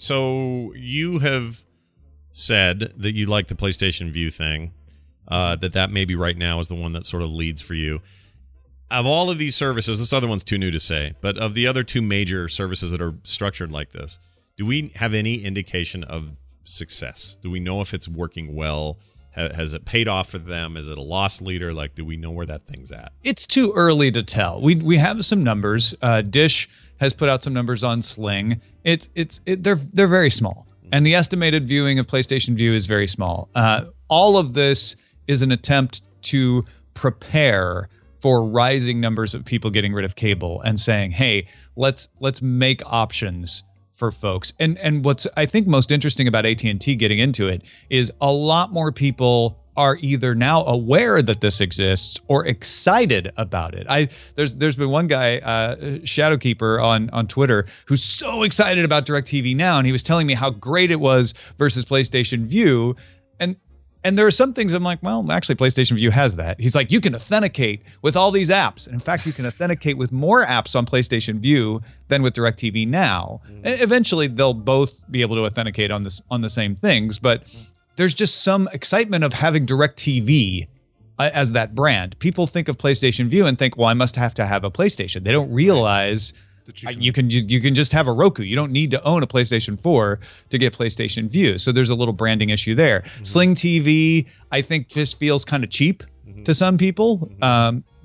So you have said that you like the PlayStation Vue thing, that maybe right now is the one that sort of leads for you. Of all of these services, this other one's too new to say, but of the other two major services that are structured like this, do we have any indication of success? Do we know if it's working well? Has it paid off for them? Is it a loss leader? Like, do we know where that thing's at? It's too early to tell. We have some numbers. Dish has put out some numbers on Sling. They're very small, and the estimated viewing of PlayStation Vue is very small. All of this is an attempt to prepare for rising numbers of people getting rid of cable and saying, "Hey, let's make options for folks." And what's I think most interesting about AT&T getting into it is a lot more people are either now aware that this exists or excited about it. There's been one guy, Shadowkeeper on Twitter, who's so excited about DirecTV Now, and he was telling me how great it was versus PlayStation Vue. And there are some things I'm like, well, actually, PlayStation Vue has that. He's like, you can authenticate with all these apps. And in fact, you can authenticate with more apps on PlayStation Vue than with DirecTV Now. Eventually, they'll both be able to authenticate on the same things. But there's just some excitement of having DirecTV as that brand. People think of PlayStation Vue and think, well, I must have to have a PlayStation. They don't realize you can just have a Roku. You don't need to own a PlayStation 4 to get PlayStation Vue. So there's a little branding issue there. Sling TV, I think, just feels kind of cheap to some people.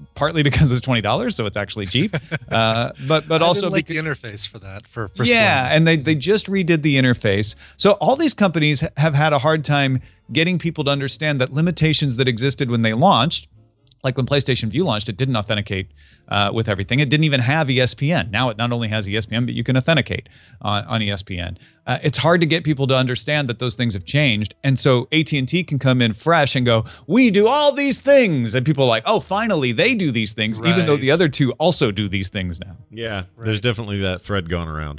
partly because it's $20, so it's actually cheap. But also like the interface for that. For yeah, Sling. and they just redid the interface. So all these companies have had a hard time getting people to understand that limitations that existed when they launched, like when PlayStation Vue launched, it didn't authenticate with everything. It didn't even have ESPN. Now it not only has ESPN, but you can authenticate on ESPN. It's hard to get people to understand that those things have changed. And so AT&T can come in fresh and go, we do all these things. And people are like, oh, finally, they do these things, even though the other two also do these things now. Yeah, there's definitely that thread going around.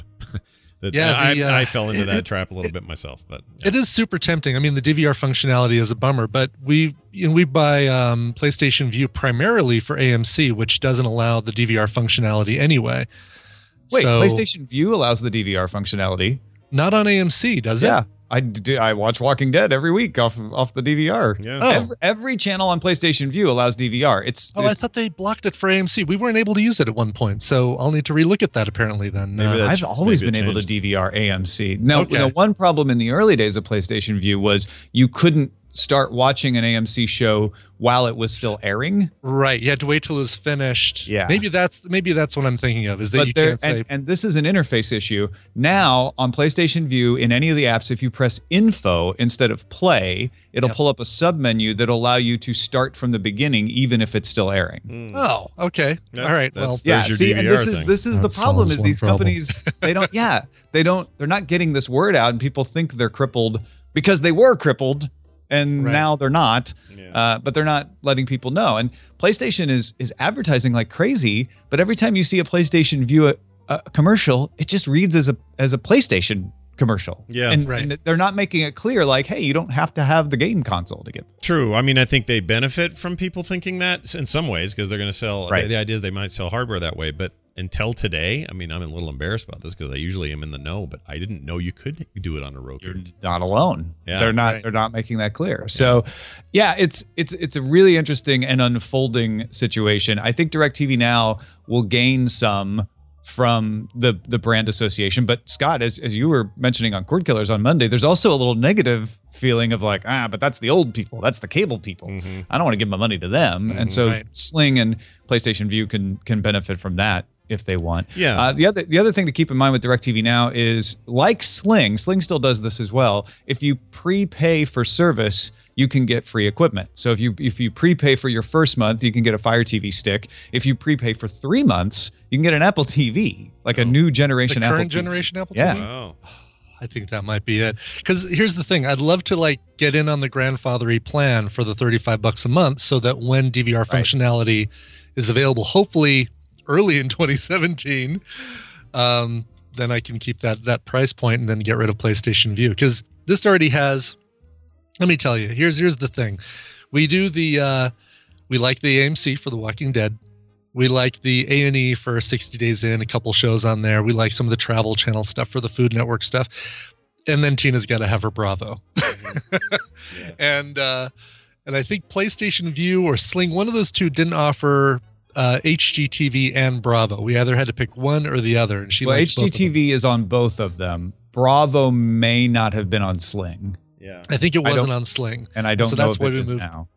I fell into that trap a little bit myself, but it is super tempting. I mean, the DVR functionality is a bummer, but we buy PlayStation Vue primarily for AMC, which doesn't allow the DVR functionality anyway. Wait, PlayStation Vue allows the DVR functionality? Not on AMC, does it? Yeah. I watch Walking Dead every week off the DVR. Yeah. Every channel on PlayStation Vue allows DVR. I thought they blocked it for AMC. We weren't able to use it at one point, so I'll need to relook at that apparently then. I've always been able to DVR AMC. Now, the one problem in the early days of PlayStation Vue was you couldn't start watching an AMC show while it was still airing. Right. You had to wait till it was finished. Yeah. Maybe that's what I'm thinking of, is that you can't say. And this is an interface issue. Now, on PlayStation Vue, in any of the apps, if you press info instead of play, it'll pull up a sub-menu that'll allow you to start from the beginning, even if it's still airing. Oh, okay. All right. Well, yeah. See, and this is the problem is these companies, they're not getting this word out, and people think they're crippled because they were crippled. And now they're not, but they're not letting people know. And PlayStation is advertising like crazy, but every time you see a PlayStation Vue commercial, it just reads as a PlayStation commercial. Yeah, and they're not making it clear, like, hey, you don't have to have the game console to get. True. I mean, I think they benefit from people thinking that in some ways because they're going to sell. Right. The idea is they might sell hardware that way, but until today, I mean, I'm a little embarrassed about this because I usually am in the know, but I didn't know you could do it on a Roku. You're not alone. Yeah. They're not making that clear. So, yeah, it's a really interesting and unfolding situation. I think DirecTV Now will gain some from the brand association. But Scott, as you were mentioning on Cord Killers on Monday, there's also a little negative feeling of like, but that's the old people. That's the cable people. Mm-hmm. I don't want to give my money to them. Mm-hmm. And so Sling and PlayStation Vue can benefit from that if they want. Yeah. The other thing to keep in mind with DirecTV Now is, like Sling still does this as well. If you prepay for service, you can get free equipment. So if you prepay for your first month, you can get a Fire TV stick. If you prepay for 3 months, you can get an Apple TV, like a new generation Apple TV. Current generation Apple TV? Yeah. Wow. I think that might be it. Because here's the thing. I'd love to get in on the grandfathery plan for the $35 a month so that when DVR functionality is available, hopefully early in 2017, then I can keep that price point and then get rid of PlayStation Vue. Because this already has, let me tell you, here's the thing. We do we like the AMC for The Walking Dead. We like the A&E for 60 Days In, a couple shows on there. We like some of the Travel Channel stuff for the Food Network stuff. And then Tina's got to have her Bravo. Mm-hmm. Yeah. And I think PlayStation Vue or Sling, one of those two didn't offer HGTV and Bravo. We either had to pick one or the other. And HGTV is on both of them. Bravo may not have been on Sling. Yeah, I think it wasn't on Sling. And I don't know if it is now.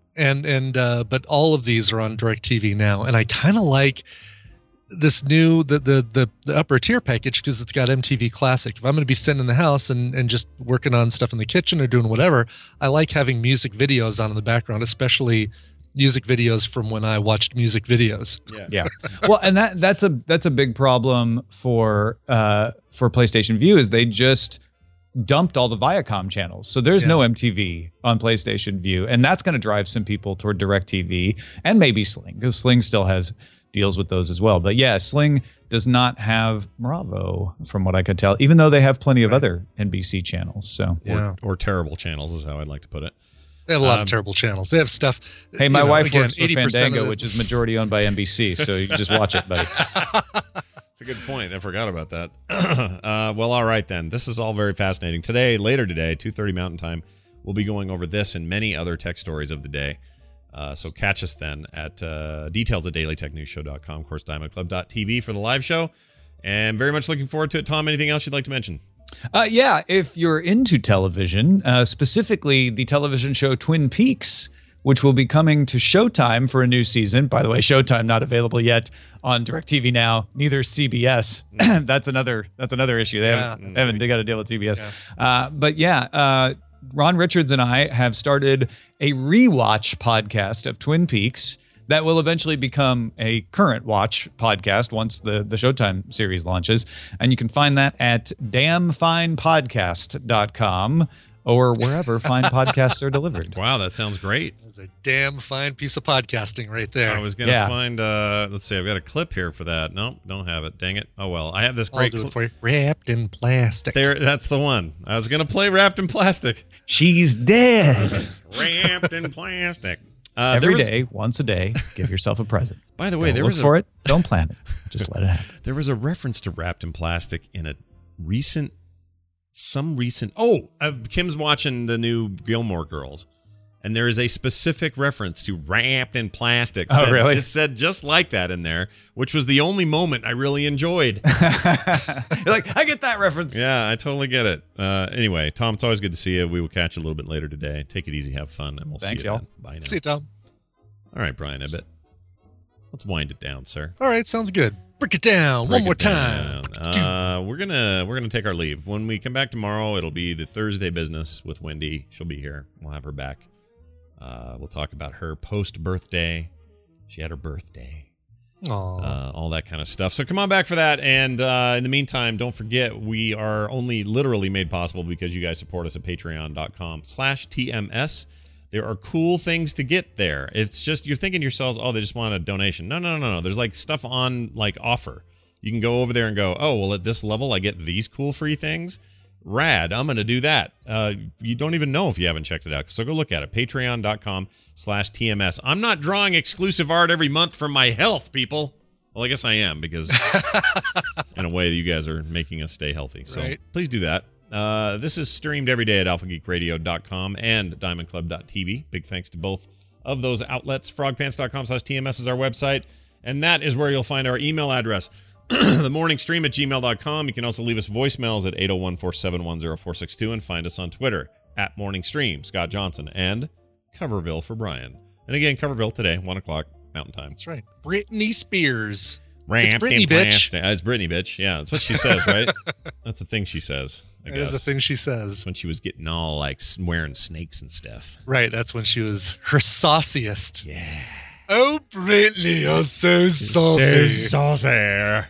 But all of these are on DirecTV Now, and I kind of like this new the upper tier package because it's got MTV Classic. If I'm going to be sitting in the house and just working on stuff in the kitchen or doing whatever, I like having music videos on in the background, especially music videos from when I watched music videos. Yeah. Well, and that's a big problem for PlayStation Vue is they just dumped all the Viacom channels. So there's no MTV on PlayStation Vue, and that's going to drive some people toward DirecTV and maybe Sling, because Sling still has deals with those as well. But yeah, Sling does not have Bravo from what I could tell, even though they have plenty of other NBC channels. So or terrible channels is how I'd like to put it. They have a lot of terrible channels. They have stuff. Hey, my wife works for Fandango, which is majority owned by NBC, so you can just watch it, buddy. That's a good point. I forgot about that. Well, all right then. This is all very fascinating. Later today, 2:30 Mountain Time, we'll be going over this and many other tech stories of the day. So catch us then at details at dailytechnewsshow.com, of course, diamondclub.tv for the live show. And very much looking forward to it. Tom, anything else you'd like to mention? Yeah, if you're into television, specifically the television show Twin Peaks, which will be coming to Showtime for a new season. By the way, Showtime not available yet on DirecTV now, neither CBS. That's another issue. They haven't got to deal with CBS. Yeah. Ron Richards and I have started a rewatch podcast of Twin Peaks that will eventually become a current watch podcast once the Showtime series launches. And you can find that at damnfinepodcast.com or wherever fine podcasts are delivered. Wow, that sounds great. That's a damn fine piece of podcasting right there. I was going to find, let's see, I've got a clip here for that. Nope, don't have it. Dang it. Oh, well, I have this great I'll do it for you. Wrapped in plastic. That's the one. I was going to play Wrapped in Plastic. She's dead. Wrapped in plastic. Every day, once a day, give yourself a present. By the way, Don't look for it. Don't plan it. Just let it happen. There was a reference to Wrapped in Plastic in a recent. Kim's watching the new Gilmore Girls, and there is a specific reference to Wrapped in Plastic. Oh, really? Just like that in there, which was the only moment I really enjoyed. You're like, I get that reference. Yeah, I totally get it. Anyway, Tom, it's always good to see you. We will catch you a little bit later today. Take it easy, have fun, and we'll Thanks, see you y'all. then. Bye now. See you, Tom. All right, Brian Ibbett. Let's wind it down, sir. All right, sounds good. Break it down one more time. We're gonna take our leave. When we come back tomorrow, it'll be the Thursday business with Wendy. She'll be here. We'll have her back. We'll talk about her post-birthday. She had her birthday. All that kind of stuff. So come on back for that. And in the meantime, don't forget, we are only literally made possible because you guys support us at patreon.com/TMS. There are cool things to get there. It's just, you're thinking to yourselves, oh, they just want a donation. No. There's like stuff on like offer. You can go over there and go, oh, well, at this level, I get these cool free things. Rad. I'm going to do that. You don't even know if you haven't checked it out. So go look at it. Patreon.com/TMS. I'm not drawing exclusive art every month for my health, people. Well, I guess I am, because in a way you guys are making us stay healthy. So Please do that. This is streamed every day at alphageekradio.com and diamondclub.tv. Big thanks to both of those outlets. Frogpants.com/TMS is our website, and that is where you'll find our email address. themorningstream@gmail.com. You can also leave us voicemails at 801-471-0462 and find us on Twitter at morningstream. Scott Johnson and Coverville for Brian. And again, Coverville today, 1 o'clock Mountain Time. That's right. Britney Spears. It's Britney, bitch. It's Britney, bitch. Yeah, that's what she says, right? That's the thing she says. I guess. That is the thing she says. That's when she was getting all like wearing snakes and stuff. Right. That's when she was her sauciest. Yeah. Oh, Britney, you're so saucy. So saucy.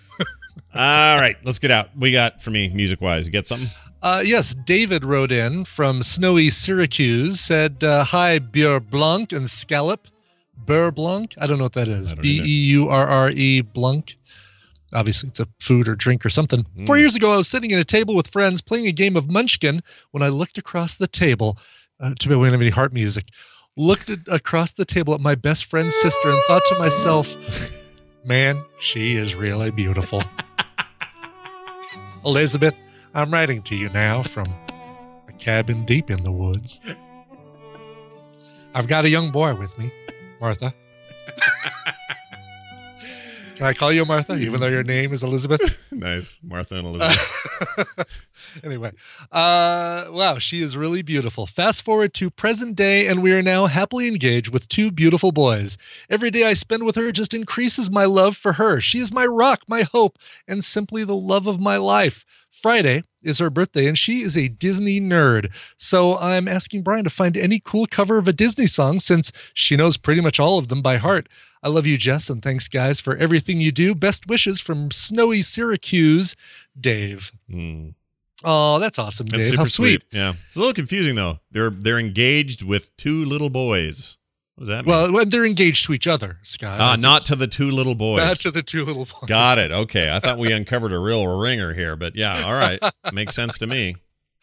All right, let's get out. We got, for me, music-wise, you get something? Yes, David wrote in from snowy Syracuse, said, hi, Beurre Blanc and Scallop. Beurre Blanc? I don't know what that is. Beurre Blanc. Obviously, it's a food or drink or something. 4 years ago, I was sitting at a table with friends playing a game of Munchkin when I looked across the table. Too bad we don't have any harp music. Looked across the table at my best friend's sister and thought to myself, man, she is really beautiful. Elizabeth, I'm writing to you now from a cabin deep in the woods. I've got a young boy with me, Martha. Can I call you Martha, even though your name is Elizabeth? Nice. Martha and Elizabeth. Anyway, wow, she is really beautiful. Fast forward to present day, and we are now happily engaged with 2 beautiful boys. Every day I spend with her just increases my love for her. She is my rock, my hope, and simply the love of my life. Friday is her birthday, and she is a Disney nerd. So I'm asking Brian to find any cool cover of a Disney song, since she knows pretty much all of them by heart. I love you, Jess, and thanks, guys, for everything you do. Best wishes from snowy Syracuse, Dave. Oh, that's awesome, Dave. That's How sweet. Yeah. It's a little confusing, though. They're engaged with 2 little boys. What does that mean? Well, they're engaged to each other, Scott. Not to the 2 little boys. Not to the 2 little boys. Got it. Okay. I thought we uncovered a real ringer here, but yeah, all right. Makes sense to me.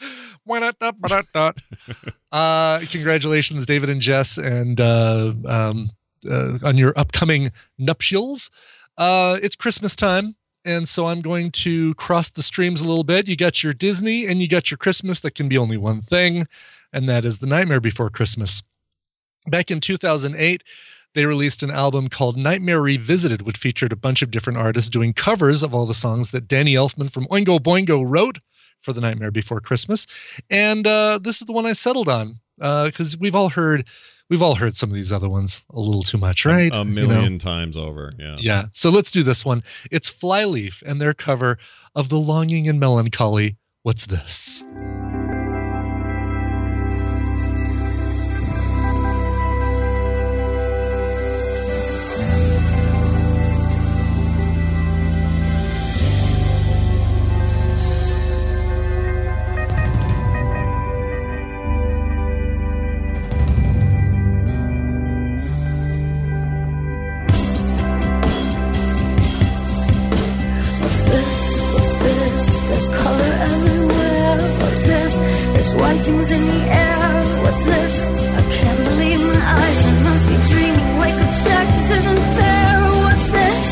Congratulations, David and Jess, and on your upcoming nuptials. It's Christmas time, and so I'm going to cross the streams a little bit. You got your Disney and you got your Christmas that can be only one thing, and that is The Nightmare Before Christmas. Back in 2008, they released an album called Nightmare Revisited, which featured a bunch of different artists doing covers of all the songs that Danny Elfman from Oingo Boingo wrote for The Nightmare Before Christmas. And this is the one I settled on, because we've all heard We've all heard some of these other ones a little too much, right? A million times over, yeah. Yeah. So let's do this one. It's Flyleaf and their cover of The Longing and Melancholy. What's This? White things in the air, what's this? I can't believe my eyes, I must be dreaming. Wake up, Jack, this isn't fair. What's this?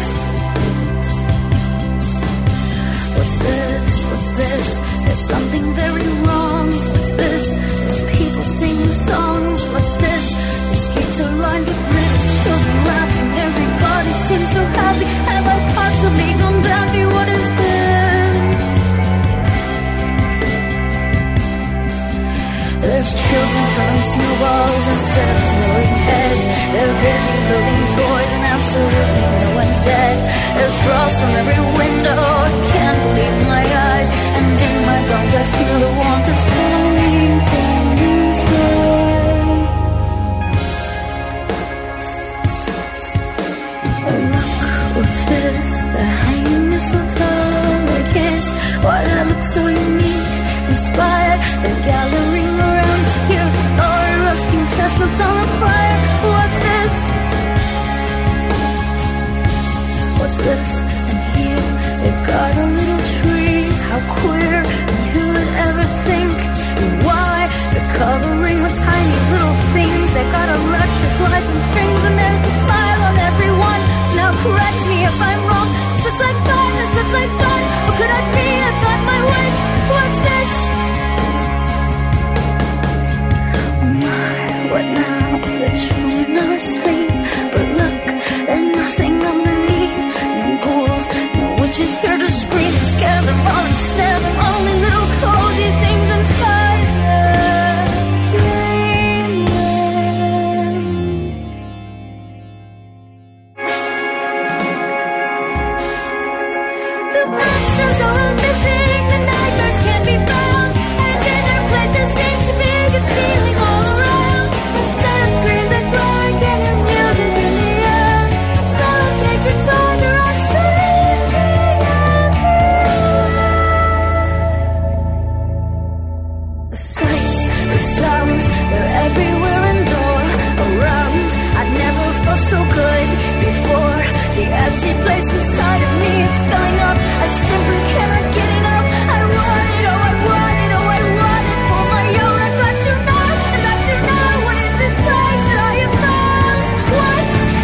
What's this? What's this? There's something very wrong. What's this? There's people singing songs. What's this? The streets are lined with little children laughing. Everybody seems so happy. Have I possibly gone daffy? What is this? There's children throwing snowballs instead of throwing heads. They're busy building toys and absolutely no one's dead. There's frost on every window, I can't believe my eyes. And in my bones I feel the warmth that's coming from inside. Oh look, what's this? They're hanging mistletoe like kids. Why that looks so unique, inspired. They're gathering around to hear a story, roasting chestnuts on a fire. What's this? What's this? And here they've got a little tree. How queer, and who would ever think? And why they're covering with tiny little things. They've got electric lights and strings, and there's a smile on everyone. So now correct me if I'm wrong. This looks like fun, this looks like fun. What could I be if not my wish? What's this? What now? The children are asleep, but look, there's nothing underneath. No ghouls, no witches here to scream and scare them all and snare them. Only little cozy things inside the dreamland. The monsters are all missing, the nightmares can't be found, and in their place there seems to be a feeling all around. Instead of screams that fly, can hear music in the air. Stalactites and thunder are singing everywhere. The sights, the sounds, they're everywhere and all around. I've never felt so good before. The empty place inside of me is filling up. I simply cannot get enough. I want it, oh I want it, oh I want it for my own. I've got to know, I've got to know. What is this place that I have found? What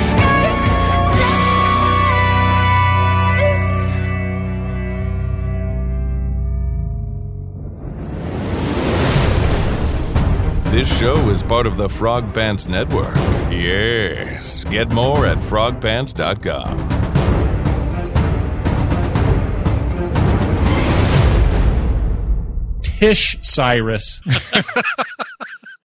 is this? This show is part of the Frog Pants Network. Yes. Get more at frogpants.com. Tish Cyrus.